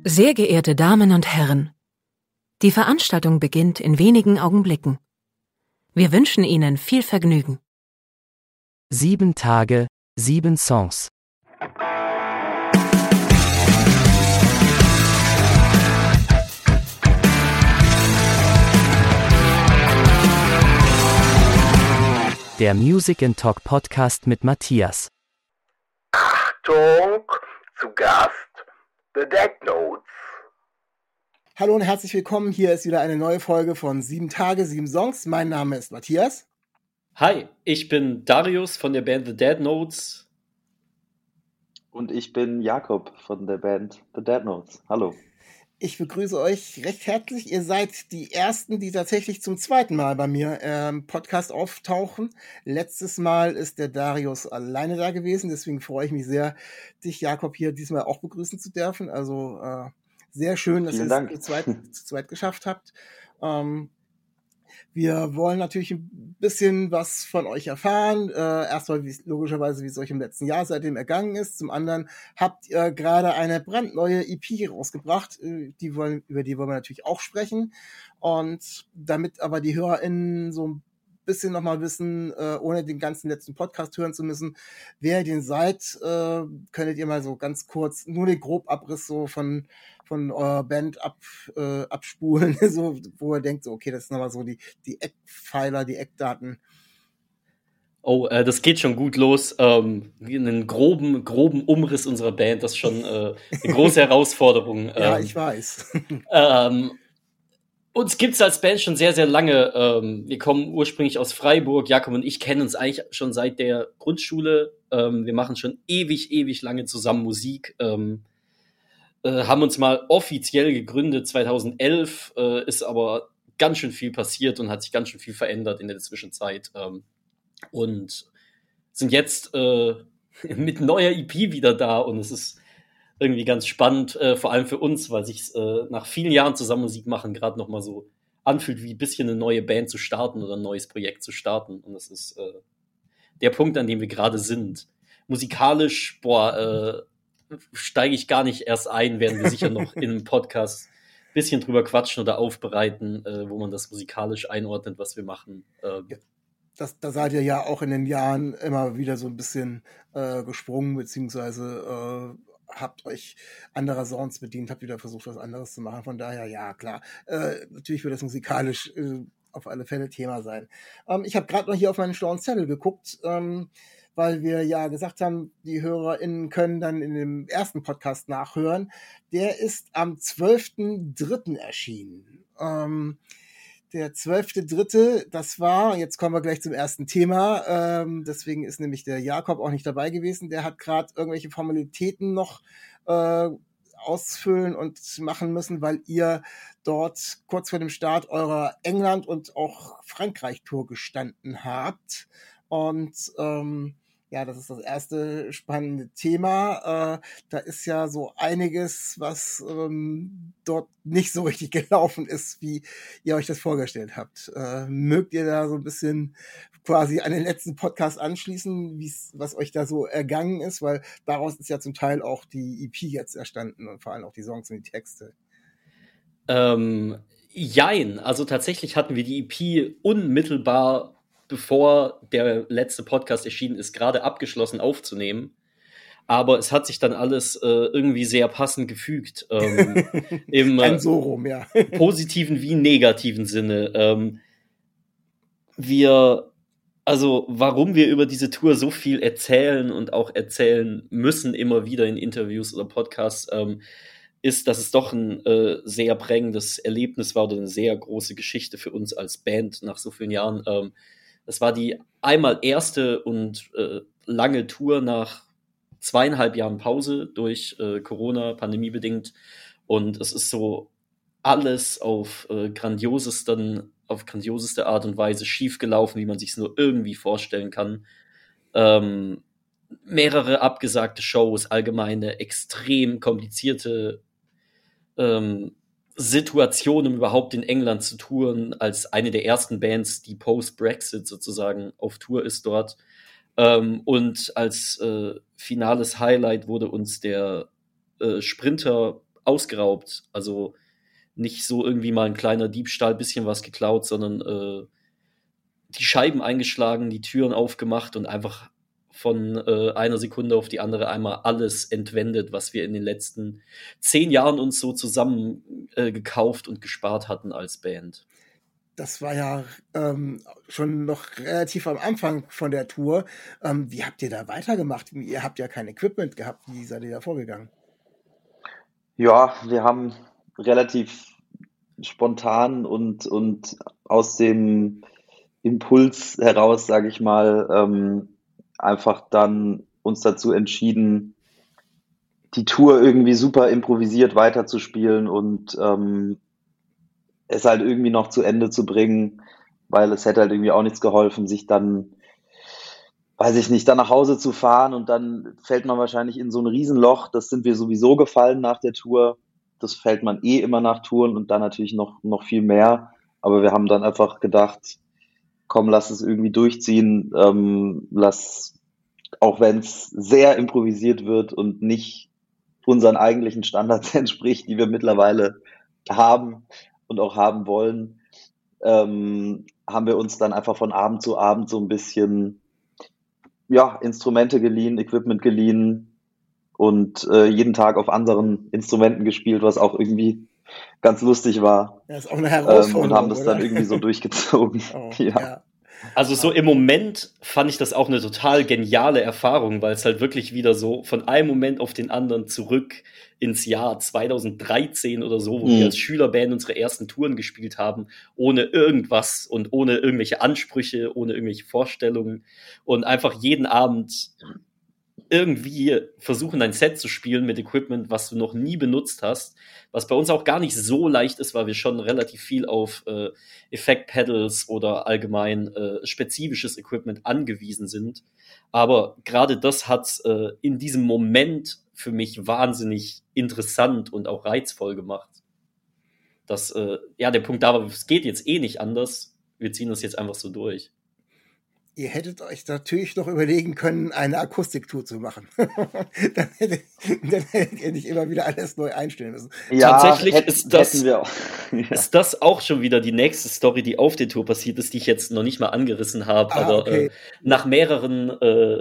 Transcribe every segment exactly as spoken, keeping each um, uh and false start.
Sehr geehrte Damen und Herren, die Veranstaltung beginnt in wenigen Augenblicken. Wir wünschen Ihnen viel Vergnügen. Sieben Tage, sieben Songs. Der Music and Talk Podcast mit Matthias. Achtung, zu Gast, The Dead Notes. Hallo und herzlich willkommen, hier ist wieder eine neue Folge von Sieben Tage, sieben Songs. Mein Name ist Matthias. Hi, ich bin Darius von der Band The Dead Notes. Und ich bin Jakob von der Band The Dead Notes. Hallo. Ich begrüße euch recht herzlich. Ihr seid die Ersten, die tatsächlich zum zweiten Mal bei mir im Podcast auftauchen. Letztes Mal ist der Darius alleine da gewesen, deswegen freue ich mich sehr, dich, Jakob, hier diesmal auch begrüßen zu dürfen. Also äh, sehr schön, dass ihr es zu zweit, zu zweit geschafft habt. Ähm, Wir wollen natürlich ein bisschen was von euch erfahren. Äh, erstmal wie, logischerweise, wie es euch im letzten Jahr seitdem ergangen ist. Zum anderen habt ihr gerade eine brandneue E P rausgebracht. Äh, die wollen, über die wollen wir natürlich auch sprechen. Und damit aber die HörerInnen so ein bisschen nochmal wissen, äh, ohne den ganzen letzten Podcast hören zu müssen, wer ihr denn seid, äh, könntet ihr mal so ganz kurz nur den Grobabriss so von von eurer Band ab, äh, abspulen, so, wo ihr denkt, so, okay, das sind nochmal so die, die Eckpfeiler, die Eckdaten. Oh, äh, das geht schon gut los. Ähm, einen groben, groben Umriss unserer Band, das ist schon äh, eine große Herausforderung. Ja, ähm, ich weiß. ähm, uns gibt's als Band schon sehr, sehr lange. Ähm, wir kommen ursprünglich aus Freiburg. Jakob und ich kennen uns eigentlich schon seit der Grundschule. Ähm, wir machen schon ewig, ewig lange zusammen Musik. Ähm, Äh, haben uns mal offiziell gegründet zweitausendelf, äh, ist aber ganz schön viel passiert und hat sich ganz schön viel verändert in der Zwischenzeit. Ähm, und sind jetzt äh, mit neuer E P wieder da und es ist irgendwie ganz spannend, äh, vor allem für uns, weil sich äh, nach vielen Jahren zusammen Musik machen gerade noch mal so anfühlt, wie ein bisschen eine neue Band zu starten oder ein neues Projekt zu starten. Und das ist äh, der Punkt, an dem wir gerade sind. Musikalisch, boah, äh, steige ich gar nicht erst ein, werden wir sicher noch in einem Podcast ein bisschen drüber quatschen oder aufbereiten, äh, wo man das musikalisch einordnet, was wir machen. Ähm, ja, das, da seid ihr ja auch in den Jahren immer wieder so ein bisschen äh, gesprungen, beziehungsweise äh, habt euch anderer Sounds bedient, habt wieder versucht, was anderes zu machen. Von daher, ja, klar. Äh, natürlich wird das musikalisch äh, auf alle Fälle Thema sein. Ähm, ich habe gerade noch hier auf meinen schlauen Zettel geguckt, ähm, weil wir ja gesagt haben, die HörerInnen können dann in dem ersten Podcast nachhören. Der ist am zwölften dritten erschienen. Ähm, der zwölfte dritte, das war, jetzt kommen wir gleich zum ersten Thema, ähm, deswegen ist nämlich der Jakob auch nicht dabei gewesen. Der hat gerade irgendwelche Formalitäten noch äh, ausfüllen und machen müssen, weil ihr dort kurz vor dem Start eurer England- und auch Frankreich-Tour gestanden habt. Und ähm, ja, das ist das erste spannende Thema. Äh, da ist ja so einiges, was ähm, dort nicht so richtig gelaufen ist, wie ihr euch das vorgestellt habt. Äh, mögt ihr da so ein bisschen quasi an den letzten Podcast anschließen, wie's, was euch da so ergangen ist? Weil daraus ist ja zum Teil auch die E P jetzt erstanden und vor allem auch die Songs und die Texte. Ähm, jein, also tatsächlich hatten wir die E P unmittelbar bevor der letzte Podcast erschienen ist, gerade abgeschlossen aufzunehmen. Aber es hat sich dann alles äh, irgendwie sehr passend gefügt. Ähm, im Ein so rum, ja. positiven wie negativen Sinne. Ähm, wir, also warum wir über diese Tour so viel erzählen und auch erzählen müssen, immer wieder in Interviews oder Podcasts, ähm, ist, dass es doch ein äh, sehr prägendes Erlebnis war oder eine sehr große Geschichte für uns als Band nach so vielen Jahren. Ähm, Das war die einmal erste und äh, lange Tour nach zweieinhalb Jahren Pause durch äh, Corona, pandemiebedingt. Und es ist so alles auf äh, grandiosesten, auf grandioseste Art und Weise schiefgelaufen, wie man sich es nur irgendwie vorstellen kann. Ähm, mehrere abgesagte Shows, allgemeine, extrem komplizierte ähm, Situation, um überhaupt in England zu touren, als eine der ersten Bands, die post-Brexit sozusagen auf Tour ist dort. Ähm, und als äh, finales Highlight wurde uns der äh, Sprinter ausgeraubt. Also nicht so irgendwie mal ein kleiner Diebstahl, bisschen was geklaut, sondern äh, die Scheiben eingeschlagen, die Türen aufgemacht und einfach von äh, einer Sekunde auf die andere einmal alles entwendet, was wir in den letzten zehn Jahren uns so zusammen äh, gekauft und gespart hatten als Band. Das war ja ähm, schon noch relativ am Anfang von der Tour. Ähm, wie habt ihr da weitergemacht? Ihr habt ja kein Equipment gehabt. Wie seid ihr da vorgegangen? Ja, wir haben relativ spontan und, und aus dem Impuls heraus, sage ich mal, ähm, einfach dann uns dazu entschieden, die Tour irgendwie super improvisiert weiterzuspielen und ähm, es halt irgendwie noch zu Ende zu bringen, weil es hätte halt irgendwie auch nichts geholfen, sich dann, weiß ich nicht, dann nach Hause zu fahren und dann fällt man wahrscheinlich in so ein Riesenloch. Das sind wir sowieso gefallen nach der Tour. Das fällt man eh immer nach Touren und dann natürlich noch, noch viel mehr. Aber wir haben dann einfach gedacht, komm, lass es irgendwie durchziehen, ähm, lass, auch wenn es sehr improvisiert wird und nicht unseren eigentlichen Standards entspricht, die wir mittlerweile haben und auch haben wollen, ähm, haben wir uns dann einfach von Abend zu Abend so ein bisschen ja, Instrumente geliehen, Equipment geliehen und äh, jeden Tag auf anderen Instrumenten gespielt, was auch irgendwie ganz lustig war. Ja, ist auch eine Ähm, Herausforderung, und haben das oder? dann irgendwie so durchgezogen. Oh, ja. ja. Also so im Moment fand ich das auch eine total geniale Erfahrung, weil es halt wirklich wieder so von einem Moment auf den anderen zurück ins Jahr zwanzig dreizehn oder so, wo Mhm. wir als Schülerband unsere ersten Touren gespielt haben, ohne irgendwas und ohne irgendwelche Ansprüche, ohne irgendwelche Vorstellungen und einfach jeden Abend irgendwie versuchen, ein Set zu spielen mit Equipment, was du noch nie benutzt hast, was bei uns auch gar nicht so leicht ist, weil wir schon relativ viel auf äh, Effekt-Pedals oder allgemein äh, spezifisches Equipment angewiesen sind. Aber gerade das hat äh, in diesem Moment für mich wahnsinnig interessant und auch reizvoll gemacht. Dass, äh, ja, der Punkt da war, es geht jetzt eh nicht anders, wir ziehen das jetzt einfach so durch. Ihr hättet euch natürlich noch überlegen können, eine Akustiktour zu machen. dann, hättet, dann hättet ihr nicht immer wieder alles neu einstellen müssen. Ja, Tatsächlich hätt- ist das- hätten wir auch. ja. Ist das auch schon wieder die nächste Story, die auf der Tour passiert ist, die ich jetzt noch nicht mal angerissen habe, Ah, aber okay. äh, nach mehreren äh,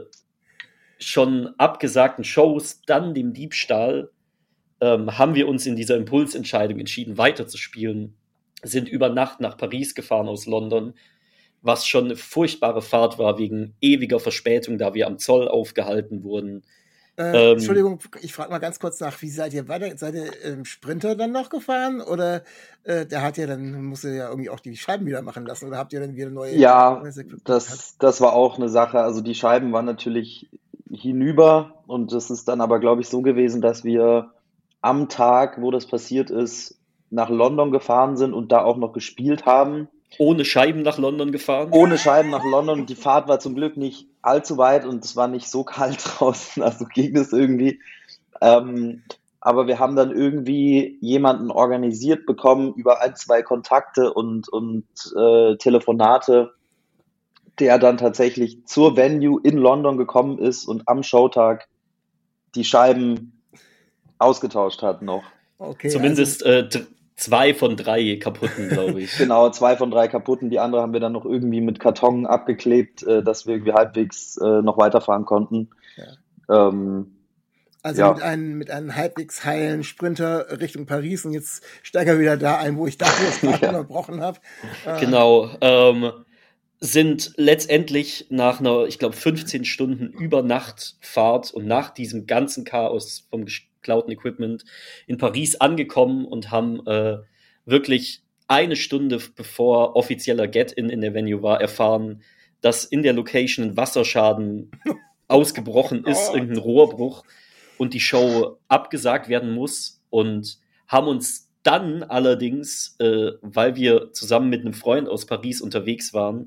schon abgesagten Shows, dann dem Diebstahl, ähm, haben wir uns in dieser Impulsentscheidung entschieden, weiterzuspielen, sind über Nacht nach Paris gefahren aus London, was schon eine furchtbare Fahrt war, wegen ewiger Verspätung, da wir am Zoll aufgehalten wurden. Äh, Ähm, Entschuldigung, ich frage mal ganz kurz nach, wie seid ihr weiter? Seid ihr im Sprinter dann noch gefahren? Oder äh, der hat ja dann, musste ja irgendwie auch die Scheiben wieder machen lassen? Oder habt ihr dann wieder neue Ja, neues Equipment gehabt? das, das war auch eine Sache. Also die Scheiben waren natürlich hinüber und es ist dann aber, glaube ich, so gewesen, dass wir am Tag, wo das passiert ist, nach London gefahren sind und da auch noch gespielt haben. ohne Scheiben nach London gefahren. Ohne Scheiben nach London. Und die Fahrt war zum Glück nicht allzu weit und es war nicht so kalt draußen, also ging es irgendwie. Ähm, aber wir haben dann irgendwie jemanden organisiert bekommen über ein, zwei Kontakte und, und äh, Telefonate, der dann tatsächlich zur Venue in London gekommen ist und am Showtag die Scheiben ausgetauscht hat noch. Okay, Zumindest äh, d- zwei von drei kaputten, glaube ich. Genau, zwei von drei kaputten. Die andere haben wir dann noch irgendwie mit Karton abgeklebt, äh, dass wir irgendwie halbwegs äh, noch weiterfahren konnten. Ja. Ähm, Also ja. mit einem, mit einem halbwegs heilen Sprinter Richtung Paris und jetzt steige wir wieder da ein, wo ich dachte, dass ich gerade Ja. unterbrochen habe. Äh, Genau. Ähm, sind letztendlich nach einer, ich glaube, fünfzehn Stunden Übernachtfahrt und nach diesem ganzen Chaos vom geklauten Equipment in Paris angekommen und haben äh, wirklich eine Stunde bevor offizieller Get-In in der Venue war, erfahren, dass in der Location ein Wasserschaden ausgebrochen ist, Gott. irgendein Rohrbruch und die Show abgesagt werden muss und haben uns dann allerdings, äh, weil wir zusammen mit einem Freund aus Paris unterwegs waren,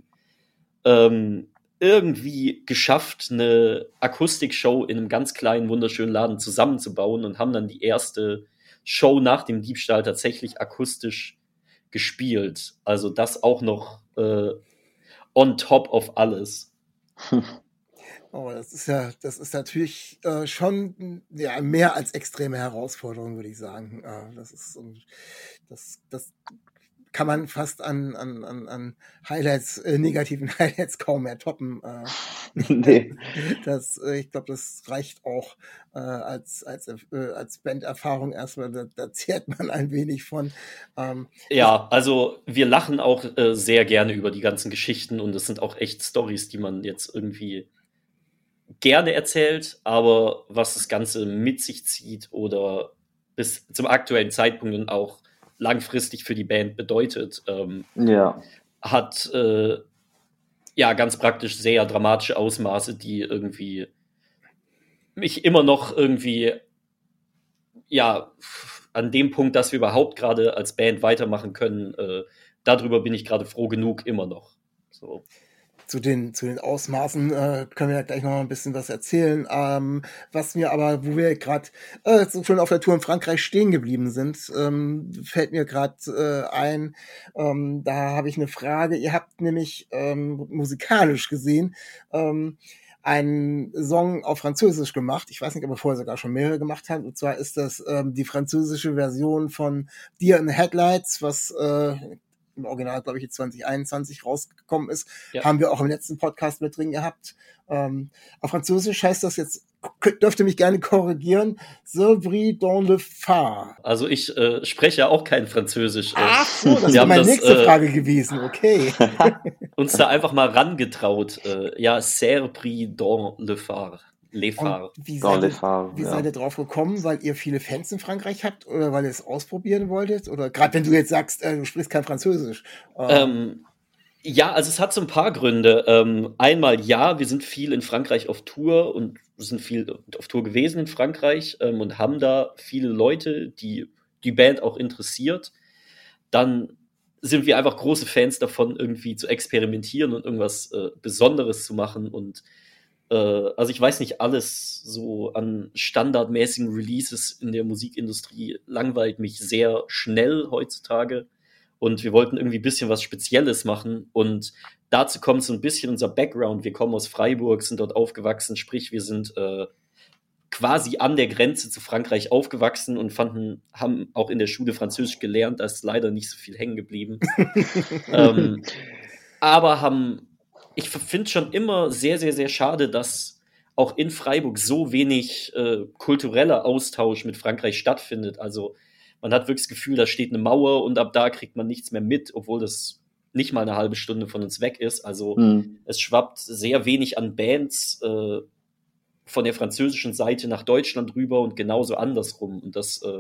ähm, irgendwie geschafft, eine Akustikshow in einem ganz kleinen, wunderschönen Laden zusammenzubauen und haben dann die erste Show nach dem Diebstahl tatsächlich akustisch gespielt. Also das auch noch äh, on top of alles. Oh, das ist ja, das ist natürlich äh, schon ja, mehr als extreme Herausforderung, würde ich sagen. Äh, das ist, ähm, das, das kann man fast an, an, an, an Highlights, äh, negativen Highlights kaum mehr toppen. Äh, Nee. das, äh, ich glaube, das reicht auch äh, als, als, äh, als Banderfahrung erstmal. Da, da zehrt man ein wenig von. Ähm, Ja, also wir lachen auch äh, sehr gerne über die ganzen Geschichten und es sind auch echt Stories, die man jetzt irgendwie gerne erzählt, aber was das Ganze mit sich zieht oder bis zum aktuellen Zeitpunkt und auch langfristig für die Band bedeutet, ähm, Ja. hat äh, ja ganz praktisch sehr dramatische Ausmaße, die irgendwie mich immer noch irgendwie ja an dem Punkt, dass wir überhaupt gerade als Band weitermachen können, äh, darüber bin ich gerade froh genug immer noch. So. Zu den, zu den Ausmaßen äh, können wir ja gleich noch mal ein bisschen was erzählen. Ähm, was mir aber, wo wir gerade äh, so schon auf der Tour in Frankreich stehen geblieben sind, ähm, fällt mir gerade äh, ein, ähm, da habe ich eine Frage. Ihr habt nämlich ähm, musikalisch gesehen ähm, einen Song auf Französisch gemacht. Ich weiß nicht, ob ihr vorher sogar schon mehrere gemacht habt. Und zwar ist das ähm, die französische Version von Deer in the Headlights, was äh, im Original, glaube ich, jetzt zwanzig einundzwanzig rausgekommen ist, Ja. haben wir auch im letzten Podcast mit drin gehabt. Ähm, auf Französisch heißt das jetzt, dürft ihr mich gerne korrigieren, Sevry dans le phare. Also ich äh, spreche ja auch kein Französisch. Äh, Ach so, das wir wäre haben meine das, nächste äh, Frage gewesen, okay. uns da einfach mal rangetraut. Äh, ja, Serre pris dans le phare. Les Und Phares. wie Dans seid, les ihr, Phares, wie ja. seid ihr drauf gekommen? Weil ihr viele Fans in Frankreich habt oder weil ihr es ausprobieren wolltet? Oder gerade wenn du jetzt sagst, äh, du sprichst kein Französisch. Äh, Ähm, ja, also es hat so ein paar Gründe. Ähm, einmal ja, wir sind viel in Frankreich auf Tour und sind viel auf Tour gewesen in Frankreich ähm, und haben da viele Leute, die die Band auch interessiert. Dann sind wir einfach große Fans davon, irgendwie zu experimentieren und irgendwas äh, Besonderes zu machen. Und äh, also ich weiß nicht, alles so an standardmäßigen Releases in der Musikindustrie langweilt mich sehr schnell heutzutage. Und wir wollten irgendwie ein bisschen was Spezielles machen. Und dazu kommt so ein bisschen unser Background. Wir kommen aus Freiburg, sind dort aufgewachsen, sprich, wir sind äh, quasi an der Grenze zu Frankreich aufgewachsen und fanden, haben auch in der Schule Französisch gelernt, da ist leider nicht so viel hängen geblieben. ähm, aber haben, ich finde schon immer sehr, sehr, sehr schade, dass auch in Freiburg so wenig äh, kultureller Austausch mit Frankreich stattfindet. Also man hat wirklich das Gefühl, da steht eine Mauer und ab da kriegt man nichts mehr mit, obwohl das nicht mal eine halbe Stunde von uns weg ist. Also Hm. es schwappt sehr wenig an Bands äh, von der französischen Seite nach Deutschland rüber und genauso andersrum. Und das äh,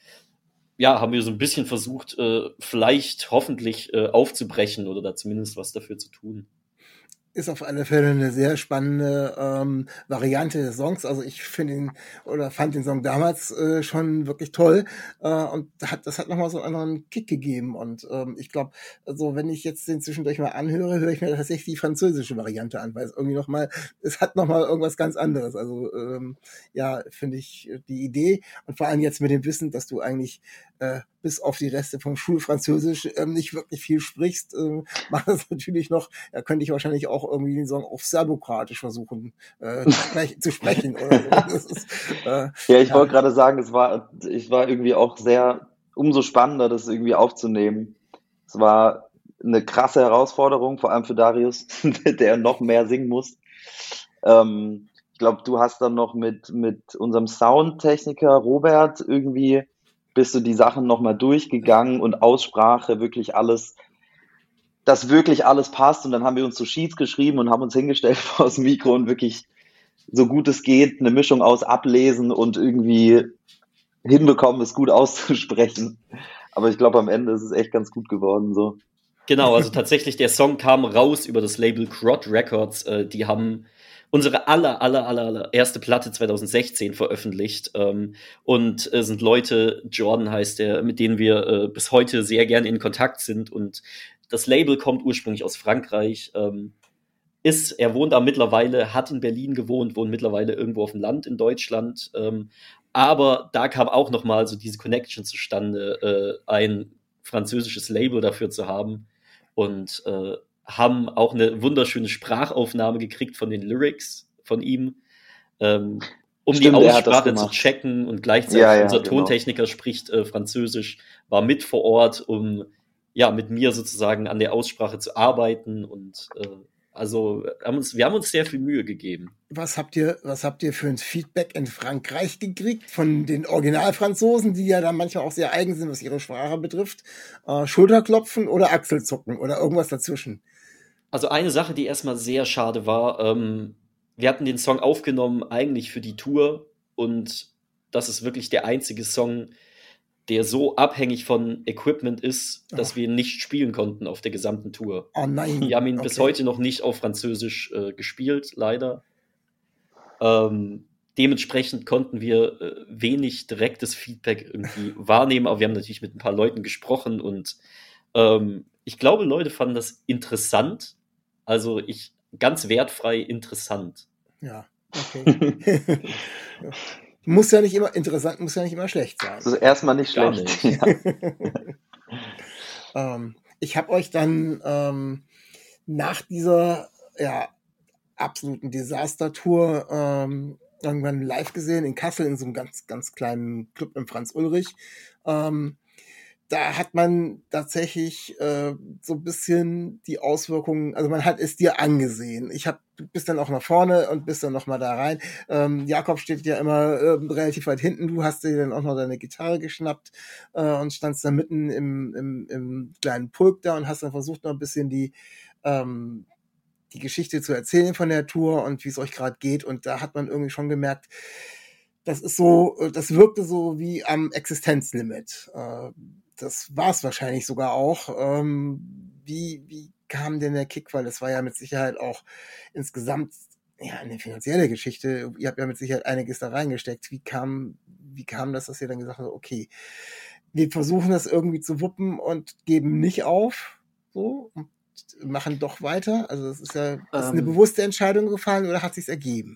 ja, haben wir so ein bisschen versucht, äh, vielleicht hoffentlich äh, aufzubrechen oder da zumindest was dafür zu tun. Ist auf alle Fälle eine sehr spannende ähm, Variante des Songs. Also ich finde ihn oder fand den Song damals äh, schon wirklich toll äh, und hat, das hat nochmal so einen anderen Kick gegeben. Und ähm, ich glaube, also wenn ich jetzt den zwischendurch mal anhöre, höre ich mir tatsächlich die französische Variante an, weil es irgendwie nochmal, es hat nochmal irgendwas ganz anderes. Also ähm, ja, finde ich die Idee und vor allem jetzt mit dem Wissen, dass du eigentlich äh, bis auf die Reste vom Schulfranzösisch ähm, nicht wirklich viel sprichst, äh, macht das natürlich noch, da könnte ich wahrscheinlich auch irgendwie den Song auf Serbokratisch versuchen äh, zu sprechen oder so. Das ist, äh, Ja, ich ja. wollte gerade sagen, es war, ich war irgendwie auch sehr, umso spannender, das irgendwie aufzunehmen. Es war eine krasse Herausforderung, vor allem für Darius, der noch mehr singen muss. Ähm, ich glaube, du hast dann noch mit, mit unserem Soundtechniker Robert irgendwie, bist du die Sachen nochmal durchgegangen und Aussprache, wirklich alles, dass wirklich alles passt. Und dann haben wir uns so Sheets geschrieben und haben uns hingestellt vor das Mikro und wirklich so gut es geht eine Mischung aus Ablesen und irgendwie hinbekommen, es gut auszusprechen. Aber ich glaube, am Ende ist es echt ganz gut geworden so. Genau, also tatsächlich, der Song kam raus über das Label Crot Records. Äh, die haben unsere aller, aller, aller, aller erste Platte zwanzig sechzehn veröffentlicht. Ähm, und äh, sind Leute, Jordan heißt der, mit denen wir äh, bis heute sehr gerne in Kontakt sind. Und das Label kommt ursprünglich aus Frankreich. Ähm, ist, er wohnt da mittlerweile, hat in Berlin gewohnt, wohnt mittlerweile irgendwo auf dem Land in Deutschland. Ähm, aber da kam auch noch mal so diese Connection zustande, äh, ein französisches Label dafür zu haben. Und äh, haben auch eine wunderschöne Sprachaufnahme gekriegt von den Lyrics von ihm, ähm, um Stimmt, die er hat das Aussprache zu gemacht. checken und gleichzeitig Ja, ja, unser genau. Tontechniker spricht äh, Französisch, war mit vor Ort, um ja mit mir sozusagen an der Aussprache zu arbeiten und äh, also haben uns, wir haben uns sehr viel Mühe gegeben. Was habt ihr, was habt ihr für ein Feedback in Frankreich gekriegt von den Originalfranzosen, die ja dann manchmal auch sehr eigen sind, was ihre Sprache betrifft? Äh, Schulterklopfen oder Achselzucken oder irgendwas dazwischen? Also eine Sache, die erstmal sehr schade war, ähm, wir hatten den Song aufgenommen eigentlich für die Tour und das ist wirklich der einzige Song, der so abhängig von Equipment ist, dass Ach. wir ihn nicht spielen konnten auf der gesamten Tour. Oh nein. Wir haben ihn bis Okay. heute noch nicht auf Französisch äh, gespielt, leider. Ähm, dementsprechend konnten wir äh, wenig direktes Feedback irgendwie wahrnehmen, aber wir haben natürlich mit ein paar Leuten gesprochen und ähm, ich glaube, Leute fanden das interessant. Also ich ganz wertfrei interessant. Ja, okay. Muss ja nicht immer interessant, muss ja nicht immer schlecht sein. Das ist erstmal nicht Gar schlecht. nicht. Ja. ähm, ich habe euch dann ähm, nach dieser ja, absoluten Desaster-Tour ähm, irgendwann live gesehen in Kassel in so einem ganz, ganz kleinen Club im Franz Ulrich. Ähm, da hat man tatsächlich äh, so ein bisschen die Auswirkungen, also man hat es dir angesehen. Ich hab, du bist dann auch nach vorne und bist dann noch mal da rein. Ähm, Jakob steht ja immer äh, relativ weit hinten. Du hast dir dann auch noch deine Gitarre geschnappt äh, und standst da mitten im, im, im kleinen Pulk da und hast dann versucht, noch ein bisschen die ähm, die Geschichte zu erzählen von der Tour und wie es euch gerade geht. Und da hat man irgendwie schon gemerkt, das ist so, das wirkte so wie am Existenzlimit. Äh, das war es wahrscheinlich sogar auch. Ähm, wie, wie kam denn der Kick? Weil das war ja mit Sicherheit auch insgesamt ja eine finanzielle Geschichte. Ihr habt ja mit Sicherheit einiges da reingesteckt. Wie kam, wie kam das, dass ihr dann gesagt habt, okay, wir versuchen das irgendwie zu wuppen und geben nicht auf, so, und machen doch weiter? Also das ist ja, ist eine Ähm. bewusste Entscheidung gefallen oder hat sich's ergeben?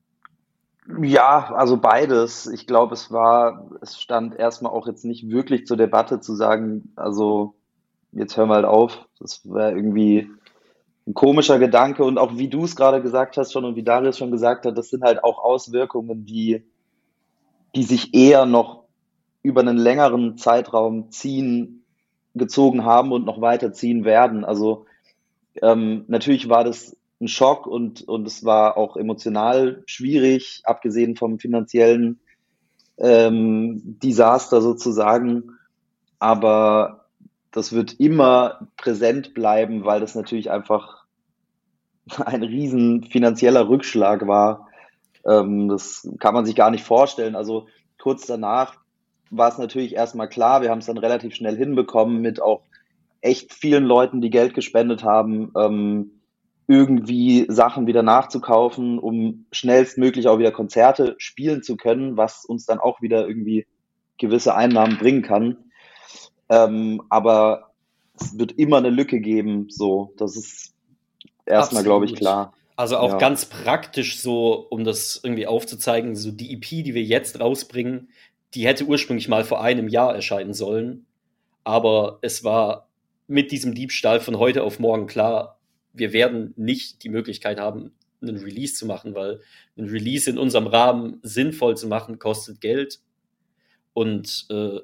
Ja, also beides. Ich glaube, es war, es stand erstmal auch jetzt nicht wirklich zur Debatte zu sagen, also jetzt hören wir halt auf. Das wäre irgendwie ein komischer Gedanke und auch wie du es gerade gesagt hast schon und wie Darius schon gesagt hat, das sind halt auch Auswirkungen, die, die sich eher noch über einen längeren Zeitraum ziehen, gezogen haben und noch weiter ziehen werden. Also ähm, natürlich war das ein Schock und, und es war auch emotional schwierig, abgesehen vom finanziellen ähm, Desaster sozusagen. Aber das wird immer präsent bleiben, weil das natürlich einfach ein riesen finanzieller Rückschlag war. Ähm, das kann man sich gar nicht vorstellen. Also kurz danach war es natürlich erstmal klar, wir haben es dann relativ schnell hinbekommen mit auch echt vielen Leuten, die Geld gespendet haben, ähm, irgendwie Sachen wieder nachzukaufen, um schnellstmöglich auch wieder Konzerte spielen zu können, was uns dann auch wieder irgendwie gewisse Einnahmen bringen kann. Ähm, aber es wird immer eine Lücke geben, so. Das ist erstmal, glaube ich, klar. Also auch Ja. ganz praktisch so, um das irgendwie aufzuzeigen, so die E P, die wir jetzt rausbringen, die hätte ursprünglich mal vor einem Jahr erscheinen sollen. Aber es war mit diesem Diebstahl von heute auf morgen klar, wir werden nicht die Möglichkeit haben, einen Release zu machen, weil ein Release in unserem Rahmen sinnvoll zu machen, kostet Geld. Und äh,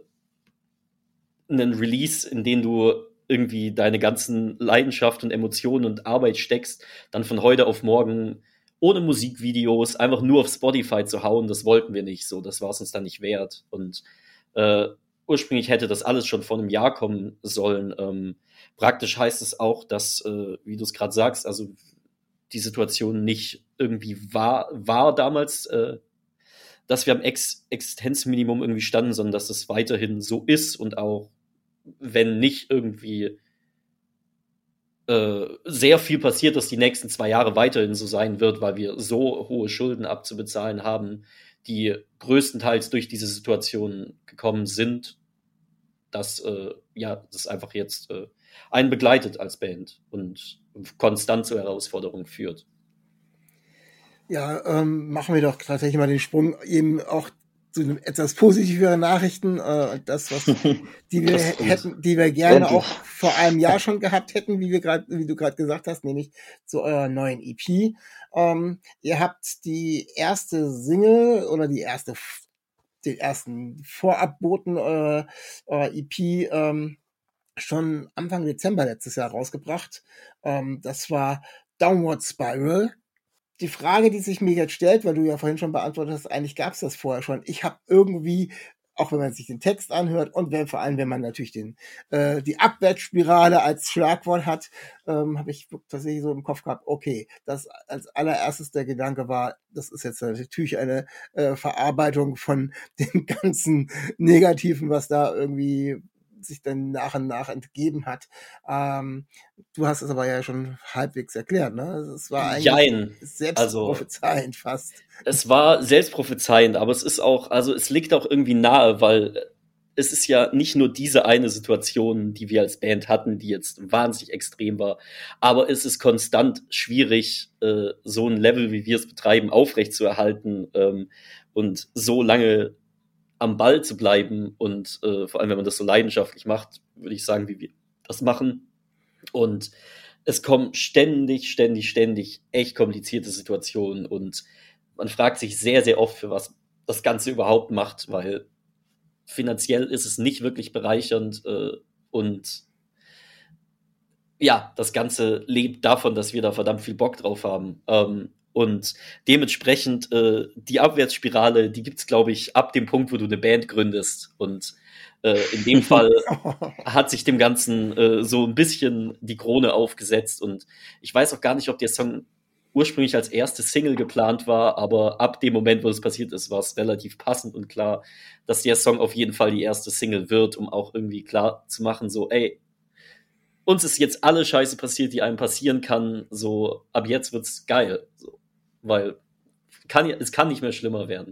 einen Release, in den du irgendwie deine ganzen Leidenschaft und Emotionen und Arbeit steckst, dann von heute auf morgen ohne Musikvideos einfach nur auf Spotify zu hauen, das wollten wir nicht so. Das war es uns dann nicht wert. Und äh, ursprünglich hätte das alles schon vor einem Jahr kommen sollen. Ähm, praktisch heißt es auch, dass, äh, wie du es gerade sagst, also die Situation nicht irgendwie war, war damals, äh, dass wir am Ex- Existenzminimum irgendwie standen, sondern dass es weiterhin so ist und auch, wenn nicht irgendwie äh, sehr viel passiert, dass die nächsten zwei Jahre weiterhin so sein wird, weil wir so hohe Schulden abzubezahlen haben, die größtenteils durch diese Situation gekommen sind, dass äh, ja, das einfach jetzt äh, einen begleitet als Band und konstant zur Herausforderung führt. Ja, ähm, machen wir doch tatsächlich mal den Sprung eben auch zu einem etwas positiveren Nachrichten, äh, das, was die wir hätten, die wir gerne Endlich. auch vor einem Jahr schon gehabt hätten, wie wir gerade, wie du gerade gesagt hast, nämlich zu eurer neuen E P. Ähm, ihr habt die erste Single oder die erste, den ersten Vorabboten eurer, eurer E P ähm, schon Anfang Dezember letztes Jahr rausgebracht. Ähm, das war Downward Spiral. Die Frage, die sich mir jetzt stellt, weil du ja vorhin schon beantwortet hast, eigentlich gab es das vorher schon. Ich habe irgendwie, auch wenn man sich den Text anhört und wenn, vor allem, wenn man natürlich den äh, die Abwärtsspirale als Schlagwort hat, ähm, habe ich tatsächlich so im Kopf gehabt, okay, das als allererstes der Gedanke war, das ist jetzt natürlich eine äh, Verarbeitung von dem ganzen Negativen, was da irgendwie sich dann nach und nach entgeben hat. Ähm, du hast es aber ja schon halbwegs erklärt, ne? Es war eigentlich Jein. selbst Also, prophezeiend fast. es war selbstprophezeiend, aber es ist auch, also es liegt auch irgendwie nahe, weil es ist ja nicht nur diese eine Situation, die wir als Band hatten, die jetzt wahnsinnig extrem war, aber es ist konstant schwierig, äh, so ein Level, wie wir es betreiben, aufrechtzuerhalten ähm, und so lange am Ball zu bleiben und äh, vor allem, wenn man das so leidenschaftlich macht, würde ich sagen, wie wir das machen. Und es kommen ständig, ständig, ständig echt komplizierte Situationen und man fragt sich sehr, sehr oft, für was das Ganze überhaupt macht, weil finanziell ist es nicht wirklich bereichernd äh, und ja, das Ganze lebt davon, dass wir da verdammt viel Bock drauf haben. Ähm, und dementsprechend äh, die Abwärtsspirale, die gibt's, glaube ich, ab dem Punkt, wo du eine Band gründest. Und äh, in dem Fall hat sich dem Ganzen äh, so ein bisschen die Krone aufgesetzt. Und ich weiß auch gar nicht, ob der Song ursprünglich als erste Single geplant war, aber ab dem Moment, wo es passiert ist, war es relativ passend und klar, dass der Song auf jeden Fall die erste Single wird, um auch irgendwie klar zu machen, so, ey, uns ist jetzt alle Scheiße passiert, die einem passieren kann, so, ab jetzt wird's geil, so, weil kann, es kann nicht mehr schlimmer werden.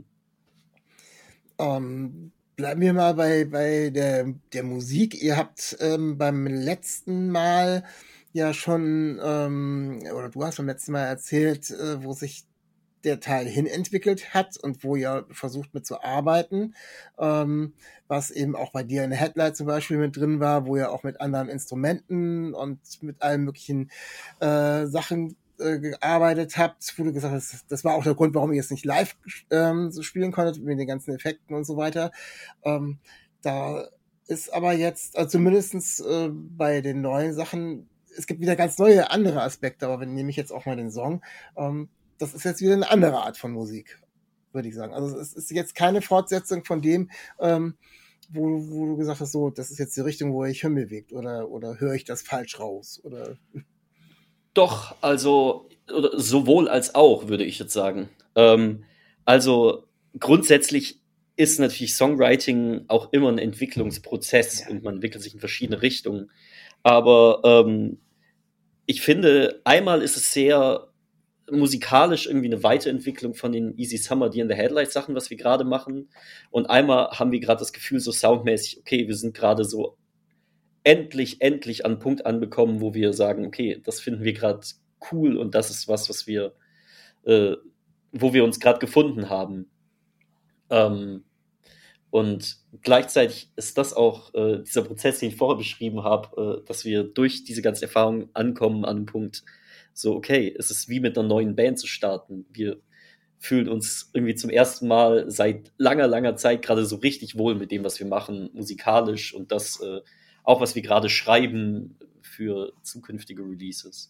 Ähm, bleiben wir mal bei, bei der, der Musik. Ihr habt ähm, beim letzten Mal ja schon, ähm, oder du hast beim letzten Mal erzählt, äh, wo sich der Teil hinentwickelt hat und wo ihr versucht mit zu arbeiten, ähm, was eben auch bei dir in der Headlight zum Beispiel mit drin war, wo ihr auch mit anderen Instrumenten und mit allen möglichen äh, Sachen äh, gearbeitet habt, wo du gesagt hast, das war auch der Grund, warum ihr jetzt nicht live ähm, so spielen konntet, mit den ganzen Effekten und so weiter. Ähm, da ist aber jetzt, also zumindest äh, bei den neuen Sachen, es gibt wieder ganz neue andere Aspekte, aber wenn nehme ich jetzt auch mal den Song, ähm, das ist jetzt wieder eine andere Art von Musik, würde ich sagen. Also es ist jetzt keine Fortsetzung von dem, ähm, wo, wo du gesagt hast, so, das ist jetzt die Richtung, wo ich hinbewegt, oder, oder höre ich das falsch raus, oder? Doch, also oder sowohl als auch, würde ich jetzt sagen. Ähm, also grundsätzlich ist natürlich Songwriting auch immer ein Entwicklungsprozess Ja. und man entwickelt sich in verschiedene Richtungen. Aber ähm, ich finde, einmal ist es sehr musikalisch irgendwie eine Weiterentwicklung von den Easy Summer, die in der Headlight Sachen, was wir gerade machen. Und einmal haben wir gerade das Gefühl, so soundmäßig, okay, wir sind gerade so endlich, endlich an einen Punkt anbekommen, wo wir sagen, okay, das finden wir gerade cool und das ist was, was wir, äh, wo wir uns gerade gefunden haben. Ähm, und gleichzeitig ist das auch äh, dieser Prozess, den ich vorher beschrieben habe, äh, dass wir durch diese ganze Erfahrung ankommen an einen Punkt, so, okay, es ist wie mit einer neuen Band zu starten. Wir fühlen uns irgendwie zum ersten Mal seit langer, langer Zeit gerade so richtig wohl mit dem, was wir machen, musikalisch und das äh, auch, was wir gerade schreiben für zukünftige Releases.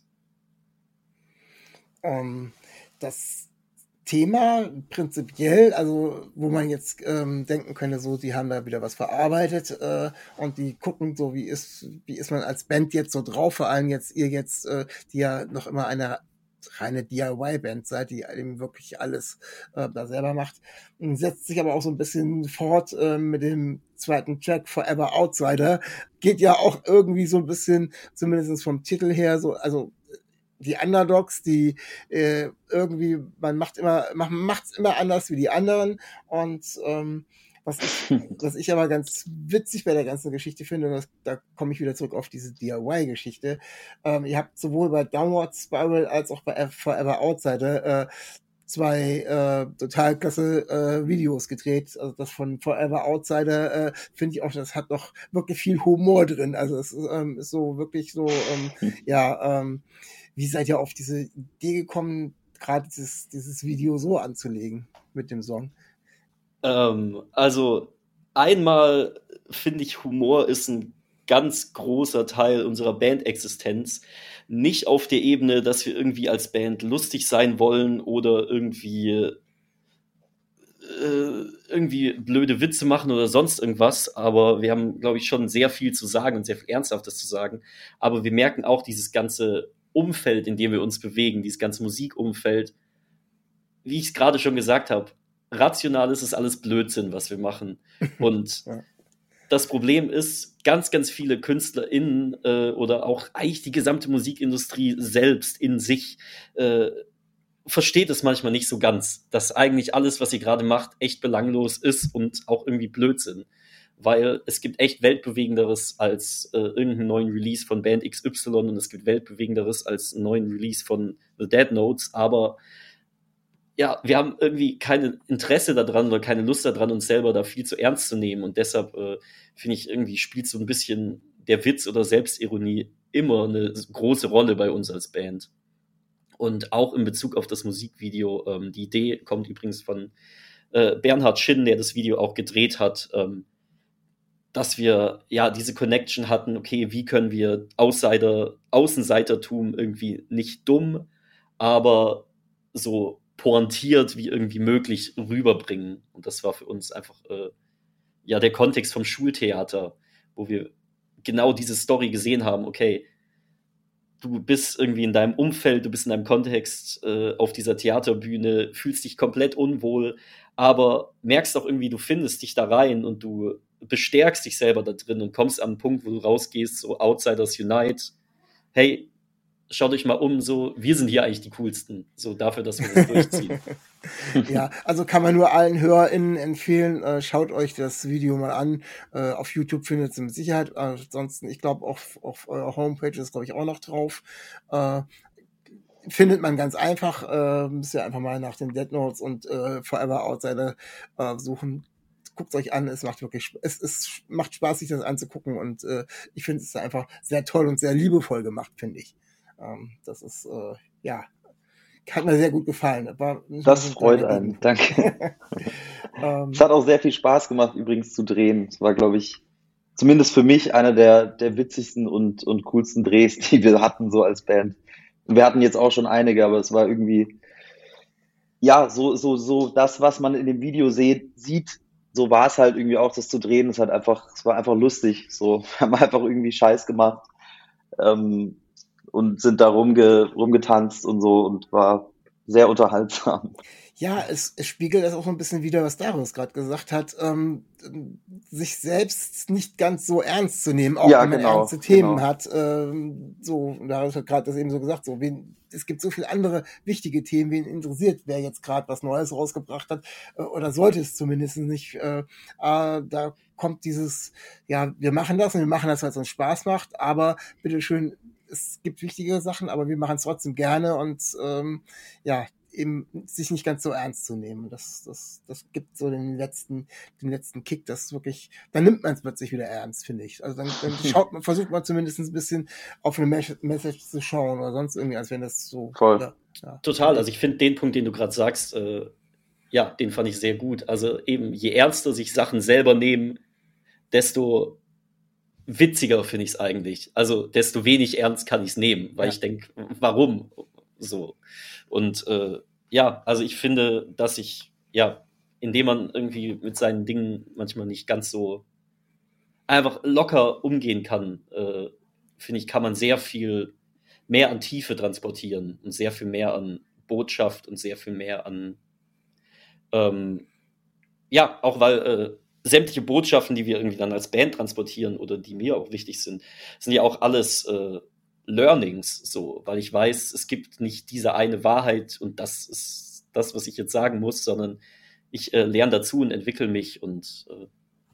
Ähm, das Thema prinzipiell, also wo man jetzt ähm, denken könnte, so, die haben da wieder was verarbeitet äh, und die gucken so, wie ist, wie ist man als Band jetzt so drauf, vor allem jetzt ihr jetzt, äh, die ja noch immer eine reine D I Y-Band seid, die eben wirklich alles äh, da selber macht, und setzt sich aber auch so ein bisschen fort äh, mit dem zweiten Track Forever Outsider, geht ja auch irgendwie so ein bisschen, zumindest vom Titel her, so, also die Underdogs, die äh, irgendwie, man macht immer, man macht's immer anders wie die anderen und ähm, was ich, was ich aber ganz witzig bei der ganzen Geschichte finde, und das, da komme ich wieder zurück auf diese D I Y-Geschichte, ähm, ihr habt sowohl bei Downward Spiral als auch bei Forever Outsider äh, zwei äh, total klasse äh, Videos gedreht. Also das von Forever Outsider äh, finde ich auch, das hat noch wirklich viel Humor drin. Also es ist, ähm, ist so wirklich so, ähm, ja, ähm, wie seid ihr auf diese Idee gekommen, gerade dieses, dieses Video so anzulegen mit dem Song? Ähm, also einmal finde ich, Humor ist ein ganz großer Teil unserer Bandexistenz. Nicht auf der Ebene, dass wir irgendwie als Band lustig sein wollen oder irgendwie äh, irgendwie blöde Witze machen oder sonst irgendwas, aber wir haben, glaube ich, schon sehr viel zu sagen und sehr viel Ernsthaftes zu sagen. Aber wir merken auch dieses ganze Umfeld, in dem wir uns bewegen, dieses ganze Musikumfeld, wie ich es gerade schon gesagt habe, rational ist es alles Blödsinn, was wir machen. Und Ja. das Problem ist, ganz, ganz viele KünstlerInnen äh, oder auch eigentlich die gesamte Musikindustrie selbst in sich äh, versteht es manchmal nicht so ganz, dass eigentlich alles, was sie gerade macht, echt belanglos ist und auch irgendwie Blödsinn. Weil es gibt echt Weltbewegenderes als äh, irgendeinen neuen Release von Band X Y und es gibt Weltbewegenderes als einen neuen Release von The Dead Notes, aber ja, wir haben irgendwie kein Interesse daran oder keine Lust daran, uns selber da viel zu ernst zu nehmen. Und deshalb äh, finde ich, irgendwie spielt so ein bisschen der Witz oder Selbstironie immer eine große Rolle bei uns als Band. Und auch in Bezug auf das Musikvideo. Ähm, die Idee kommt übrigens von äh, Bernhard Schinn, der das Video auch gedreht hat, ähm, dass wir ja diese Connection hatten, okay, wie können wir Außenseiter, Außenseitertum irgendwie nicht dumm, aber so pointiert wie irgendwie möglich rüberbringen. Und das war für uns einfach äh, ja der Kontext vom Schultheater, wo wir genau diese Story gesehen haben, okay, du bist irgendwie in deinem Umfeld, du bist in deinem Kontext äh, auf dieser Theaterbühne, fühlst dich komplett unwohl, aber merkst auch irgendwie, du findest dich da rein und du bestärkst dich selber da drin und kommst an einen Punkt, wo du rausgehst, so Outsiders Unite. Hey, schaut euch mal um, so, wir sind hier eigentlich die Coolsten, so dafür, dass wir das durchziehen. Ja, also kann man nur allen HörerInnen empfehlen, äh, schaut euch das Video mal an. Äh, auf YouTube findet ihr mit Sicherheit. Äh, ansonsten, ich glaube, auf, auf eurer Homepage ist, glaube ich, auch noch drauf. Äh, findet man ganz einfach. Äh, müsst ihr einfach mal nach den Dead Notes und äh, Forever Outsider äh, suchen. Guckt euch an, es macht wirklich, es, es macht Spaß, sich das anzugucken und äh, ich finde es einfach sehr toll und sehr liebevoll gemacht, finde ich. Ähm, das ist, äh, ja, hat mir sehr gut gefallen. War, Das freut einen, danke. ähm, Es hat auch sehr viel Spaß gemacht, übrigens zu drehen. Es war, glaube ich, zumindest für mich einer der, der witzigsten und, und coolsten Drehs, die wir hatten, so als Band. Und wir hatten jetzt auch schon einige, aber es war irgendwie, ja, so, so, so das, was man in dem Video seht, sieht, so war es halt irgendwie auch, das zu drehen. Es hat einfach, es war einfach lustig. So, wir haben einfach irgendwie Scheiß gemacht. Ähm, und sind da rumge, rumgetanzt und so und war sehr unterhaltsam. Ja, es, es spiegelt das auch so ein bisschen wider, was Darius gerade gesagt hat, ähm, sich selbst nicht ganz so ernst zu nehmen, auch Ja, wenn man genau, ernste Themen genau. hat. Ähm, so, Darius hat gerade das eben so gesagt, so, wen, es gibt so viele andere wichtige Themen, wen interessiert, wer jetzt gerade was Neues rausgebracht hat, äh, oder sollte es zumindest nicht. Äh, äh, da kommt dieses, ja, wir machen das und wir machen das, weil es uns Spaß macht, aber bitteschön, es gibt wichtige Sachen, aber wir machen es trotzdem gerne und ähm, ja, eben sich nicht ganz so ernst zu nehmen. Das, das, das gibt so den letzten, den letzten Kick, das wirklich, dann nimmt man es plötzlich wieder ernst, finde ich. Also dann, dann schaut man, versucht man zumindest ein bisschen auf eine Mes- Message zu schauen oder sonst irgendwie, als wenn das so. Voll. Ja, ja. Total, also ich finde den Punkt, den du gerade sagst, äh, ja, den fand ich sehr gut. Also eben, je ernster sich Sachen selber nehmen, desto witziger finde ich es eigentlich. Also desto wenig ernst kann ich es nehmen, weil Ja. ich denke, warum so? Und äh, ja, also ich finde, dass ich, ja, indem man irgendwie mit seinen Dingen manchmal nicht ganz so einfach locker umgehen kann, äh, finde ich, kann man sehr viel mehr an Tiefe transportieren und sehr viel mehr an Botschaft und sehr viel mehr an ähm, ja, auch weil äh, sämtliche Botschaften, die wir irgendwie dann als Band transportieren oder die mir auch wichtig sind, sind ja auch alles äh, Learnings, so, weil ich weiß, es gibt nicht diese eine Wahrheit und das ist das, was ich jetzt sagen muss, sondern ich äh, lerne dazu und entwickle mich und äh,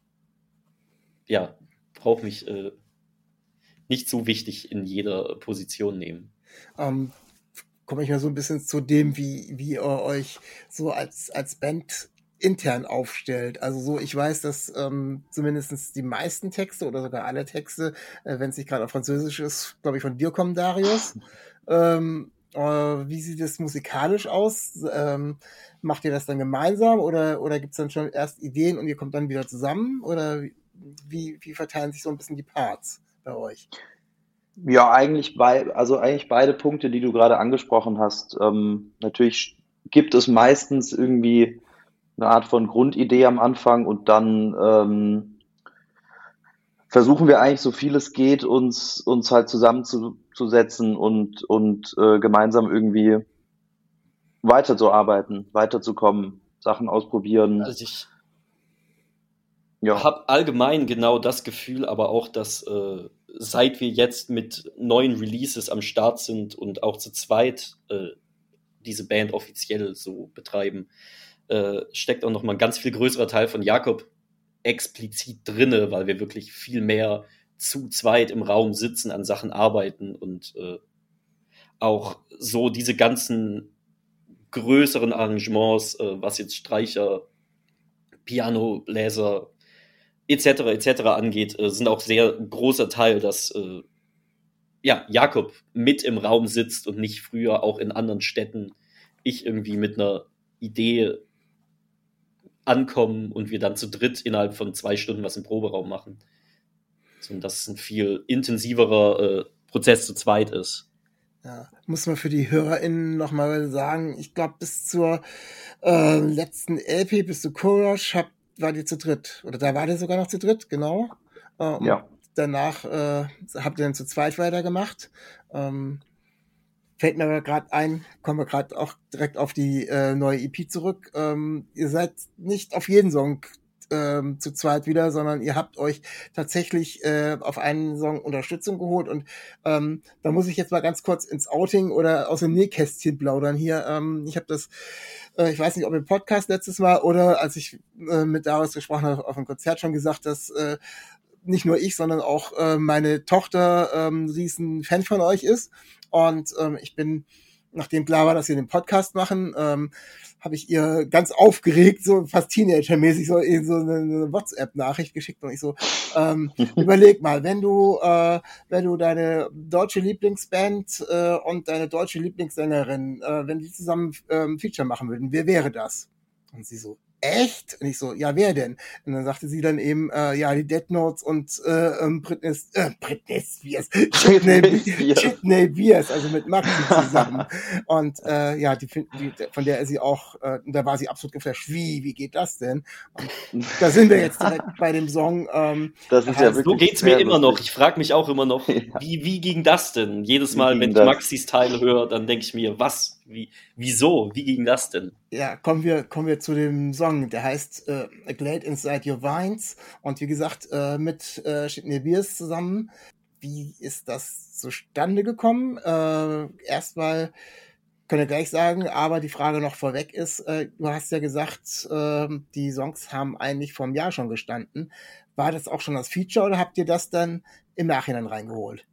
ja, brauche mich äh, nicht so wichtig in jeder Position nehmen. Ähm, komme ich mal so ein bisschen zu dem, wie, wie ihr euch so als, als Band intern aufstellt. Also so, ich weiß, dass ähm, zumindest die meisten Texte oder sogar alle Texte, äh, wenn es nicht gerade auf Französisch ist, glaube ich, von dir kommen, Darius. Ähm, äh, wie sieht es musikalisch aus? Ähm, macht ihr das dann gemeinsam oder, oder gibt es dann schon erst Ideen und ihr kommt dann wieder zusammen? Oder wie, wie verteilen sich so ein bisschen die Parts bei euch? Ja, eigentlich bei, also eigentlich beide Punkte, die du gerade angesprochen hast. Ähm, natürlich gibt es meistens irgendwie eine Art von Grundidee am Anfang und dann ähm, versuchen wir eigentlich so viel es geht, uns, uns halt zusammenzusetzen und, und äh, gemeinsam irgendwie weiterzuarbeiten, weiterzukommen, Sachen ausprobieren. Also ich Ja, habe allgemein genau das Gefühl, aber auch, dass äh, seit wir jetzt mit neuen Releases am Start sind und auch zu zweit äh, diese Band offiziell so betreiben, äh, steckt auch noch mal ein ganz viel größerer Teil von Jakob explizit drinne, weil wir wirklich viel mehr zu zweit im Raum sitzen, an Sachen arbeiten und äh, auch so diese ganzen größeren Arrangements, äh, was jetzt Streicher, Piano, Bläser etc. etc. angeht, äh, sind auch sehr großer Teil, dass äh, ja, Jakob mit im Raum sitzt und nicht früher auch in anderen Städten ich irgendwie mit einer Idee ankommen und wir dann zu dritt innerhalb von zwei Stunden was im Proberaum machen. So, und das ein viel intensiverer äh, Prozess zu zweit ist. Ja, muss man für die HörerInnen nochmal sagen, ich glaube, bis zur äh, letzten L P, bis zu Courage, habt, wart ihr zu dritt. Oder da wart ihr sogar noch zu dritt, genau. Äh, und ja. danach äh, habt ihr dann zu zweit weitergemacht. Ähm, fällt mir aber gerade ein, kommen wir gerade auch direkt auf die äh, neue E P zurück. Ähm, ihr seid nicht auf jeden Song ähm, zu zweit wieder, sondern ihr habt euch tatsächlich äh, auf einen Song Unterstützung geholt und ähm, da muss ich jetzt mal ganz kurz ins Outing oder aus dem Nähkästchen plaudern hier. Ähm, ich habe das, äh, ich weiß nicht, ob im Podcast letztes Mal oder als ich äh, mit Darius gesprochen habe, auf dem Konzert schon gesagt, dass äh, nicht nur ich, sondern auch äh, meine Tochter ähm, riesen Fan von euch ist. Und ähm, ich bin, nachdem klar war, dass wir den Podcast machen, ähm, habe ich ihr ganz aufgeregt, so fast Teenager-mäßig, so, so eine, eine WhatsApp-Nachricht geschickt und ich so, ähm, überleg mal, wenn du, äh, wenn du deine deutsche Lieblingsband äh, und deine deutsche Lieblingssängerin, äh, wenn die zusammen ähm, Feature machen würden, wer wäre das? Und sie so, echt? Und ich so, ja, wer denn? Und dann sagte sie dann eben, äh, ja, die Dead Notes und äh, ähm, Britney, äh, Britney Spears, Britney Spears, also mit Maxi zusammen. Und äh, ja, die, die, von der ist sie auch, äh, da war sie absolut geflasht. Wie, wie geht das denn? Und da sind wir jetzt direkt bei dem Song. Ähm, das ist ja so geht's mir immer noch. Ich frage mich auch immer noch, ja. wie, wie ging das denn? Jedes Mal, wenn ich das? Maxis Teil höre, dann denke ich mir, was? Wie, wieso? Wie ging das denn? Ja, kommen wir, kommen wir zu dem Song. Der heißt äh, A Glade Inside Your Vines. Und wie gesagt, äh, mit äh, Sidney Beers zusammen. Wie ist das zustande gekommen? Äh, erstmal können wir gleich sagen, aber die Frage noch vorweg ist, äh, du hast ja gesagt, äh, die Songs haben eigentlich vor einem Jahr schon gestanden. War das auch schon das Feature oder habt ihr das dann im Nachhinein reingeholt?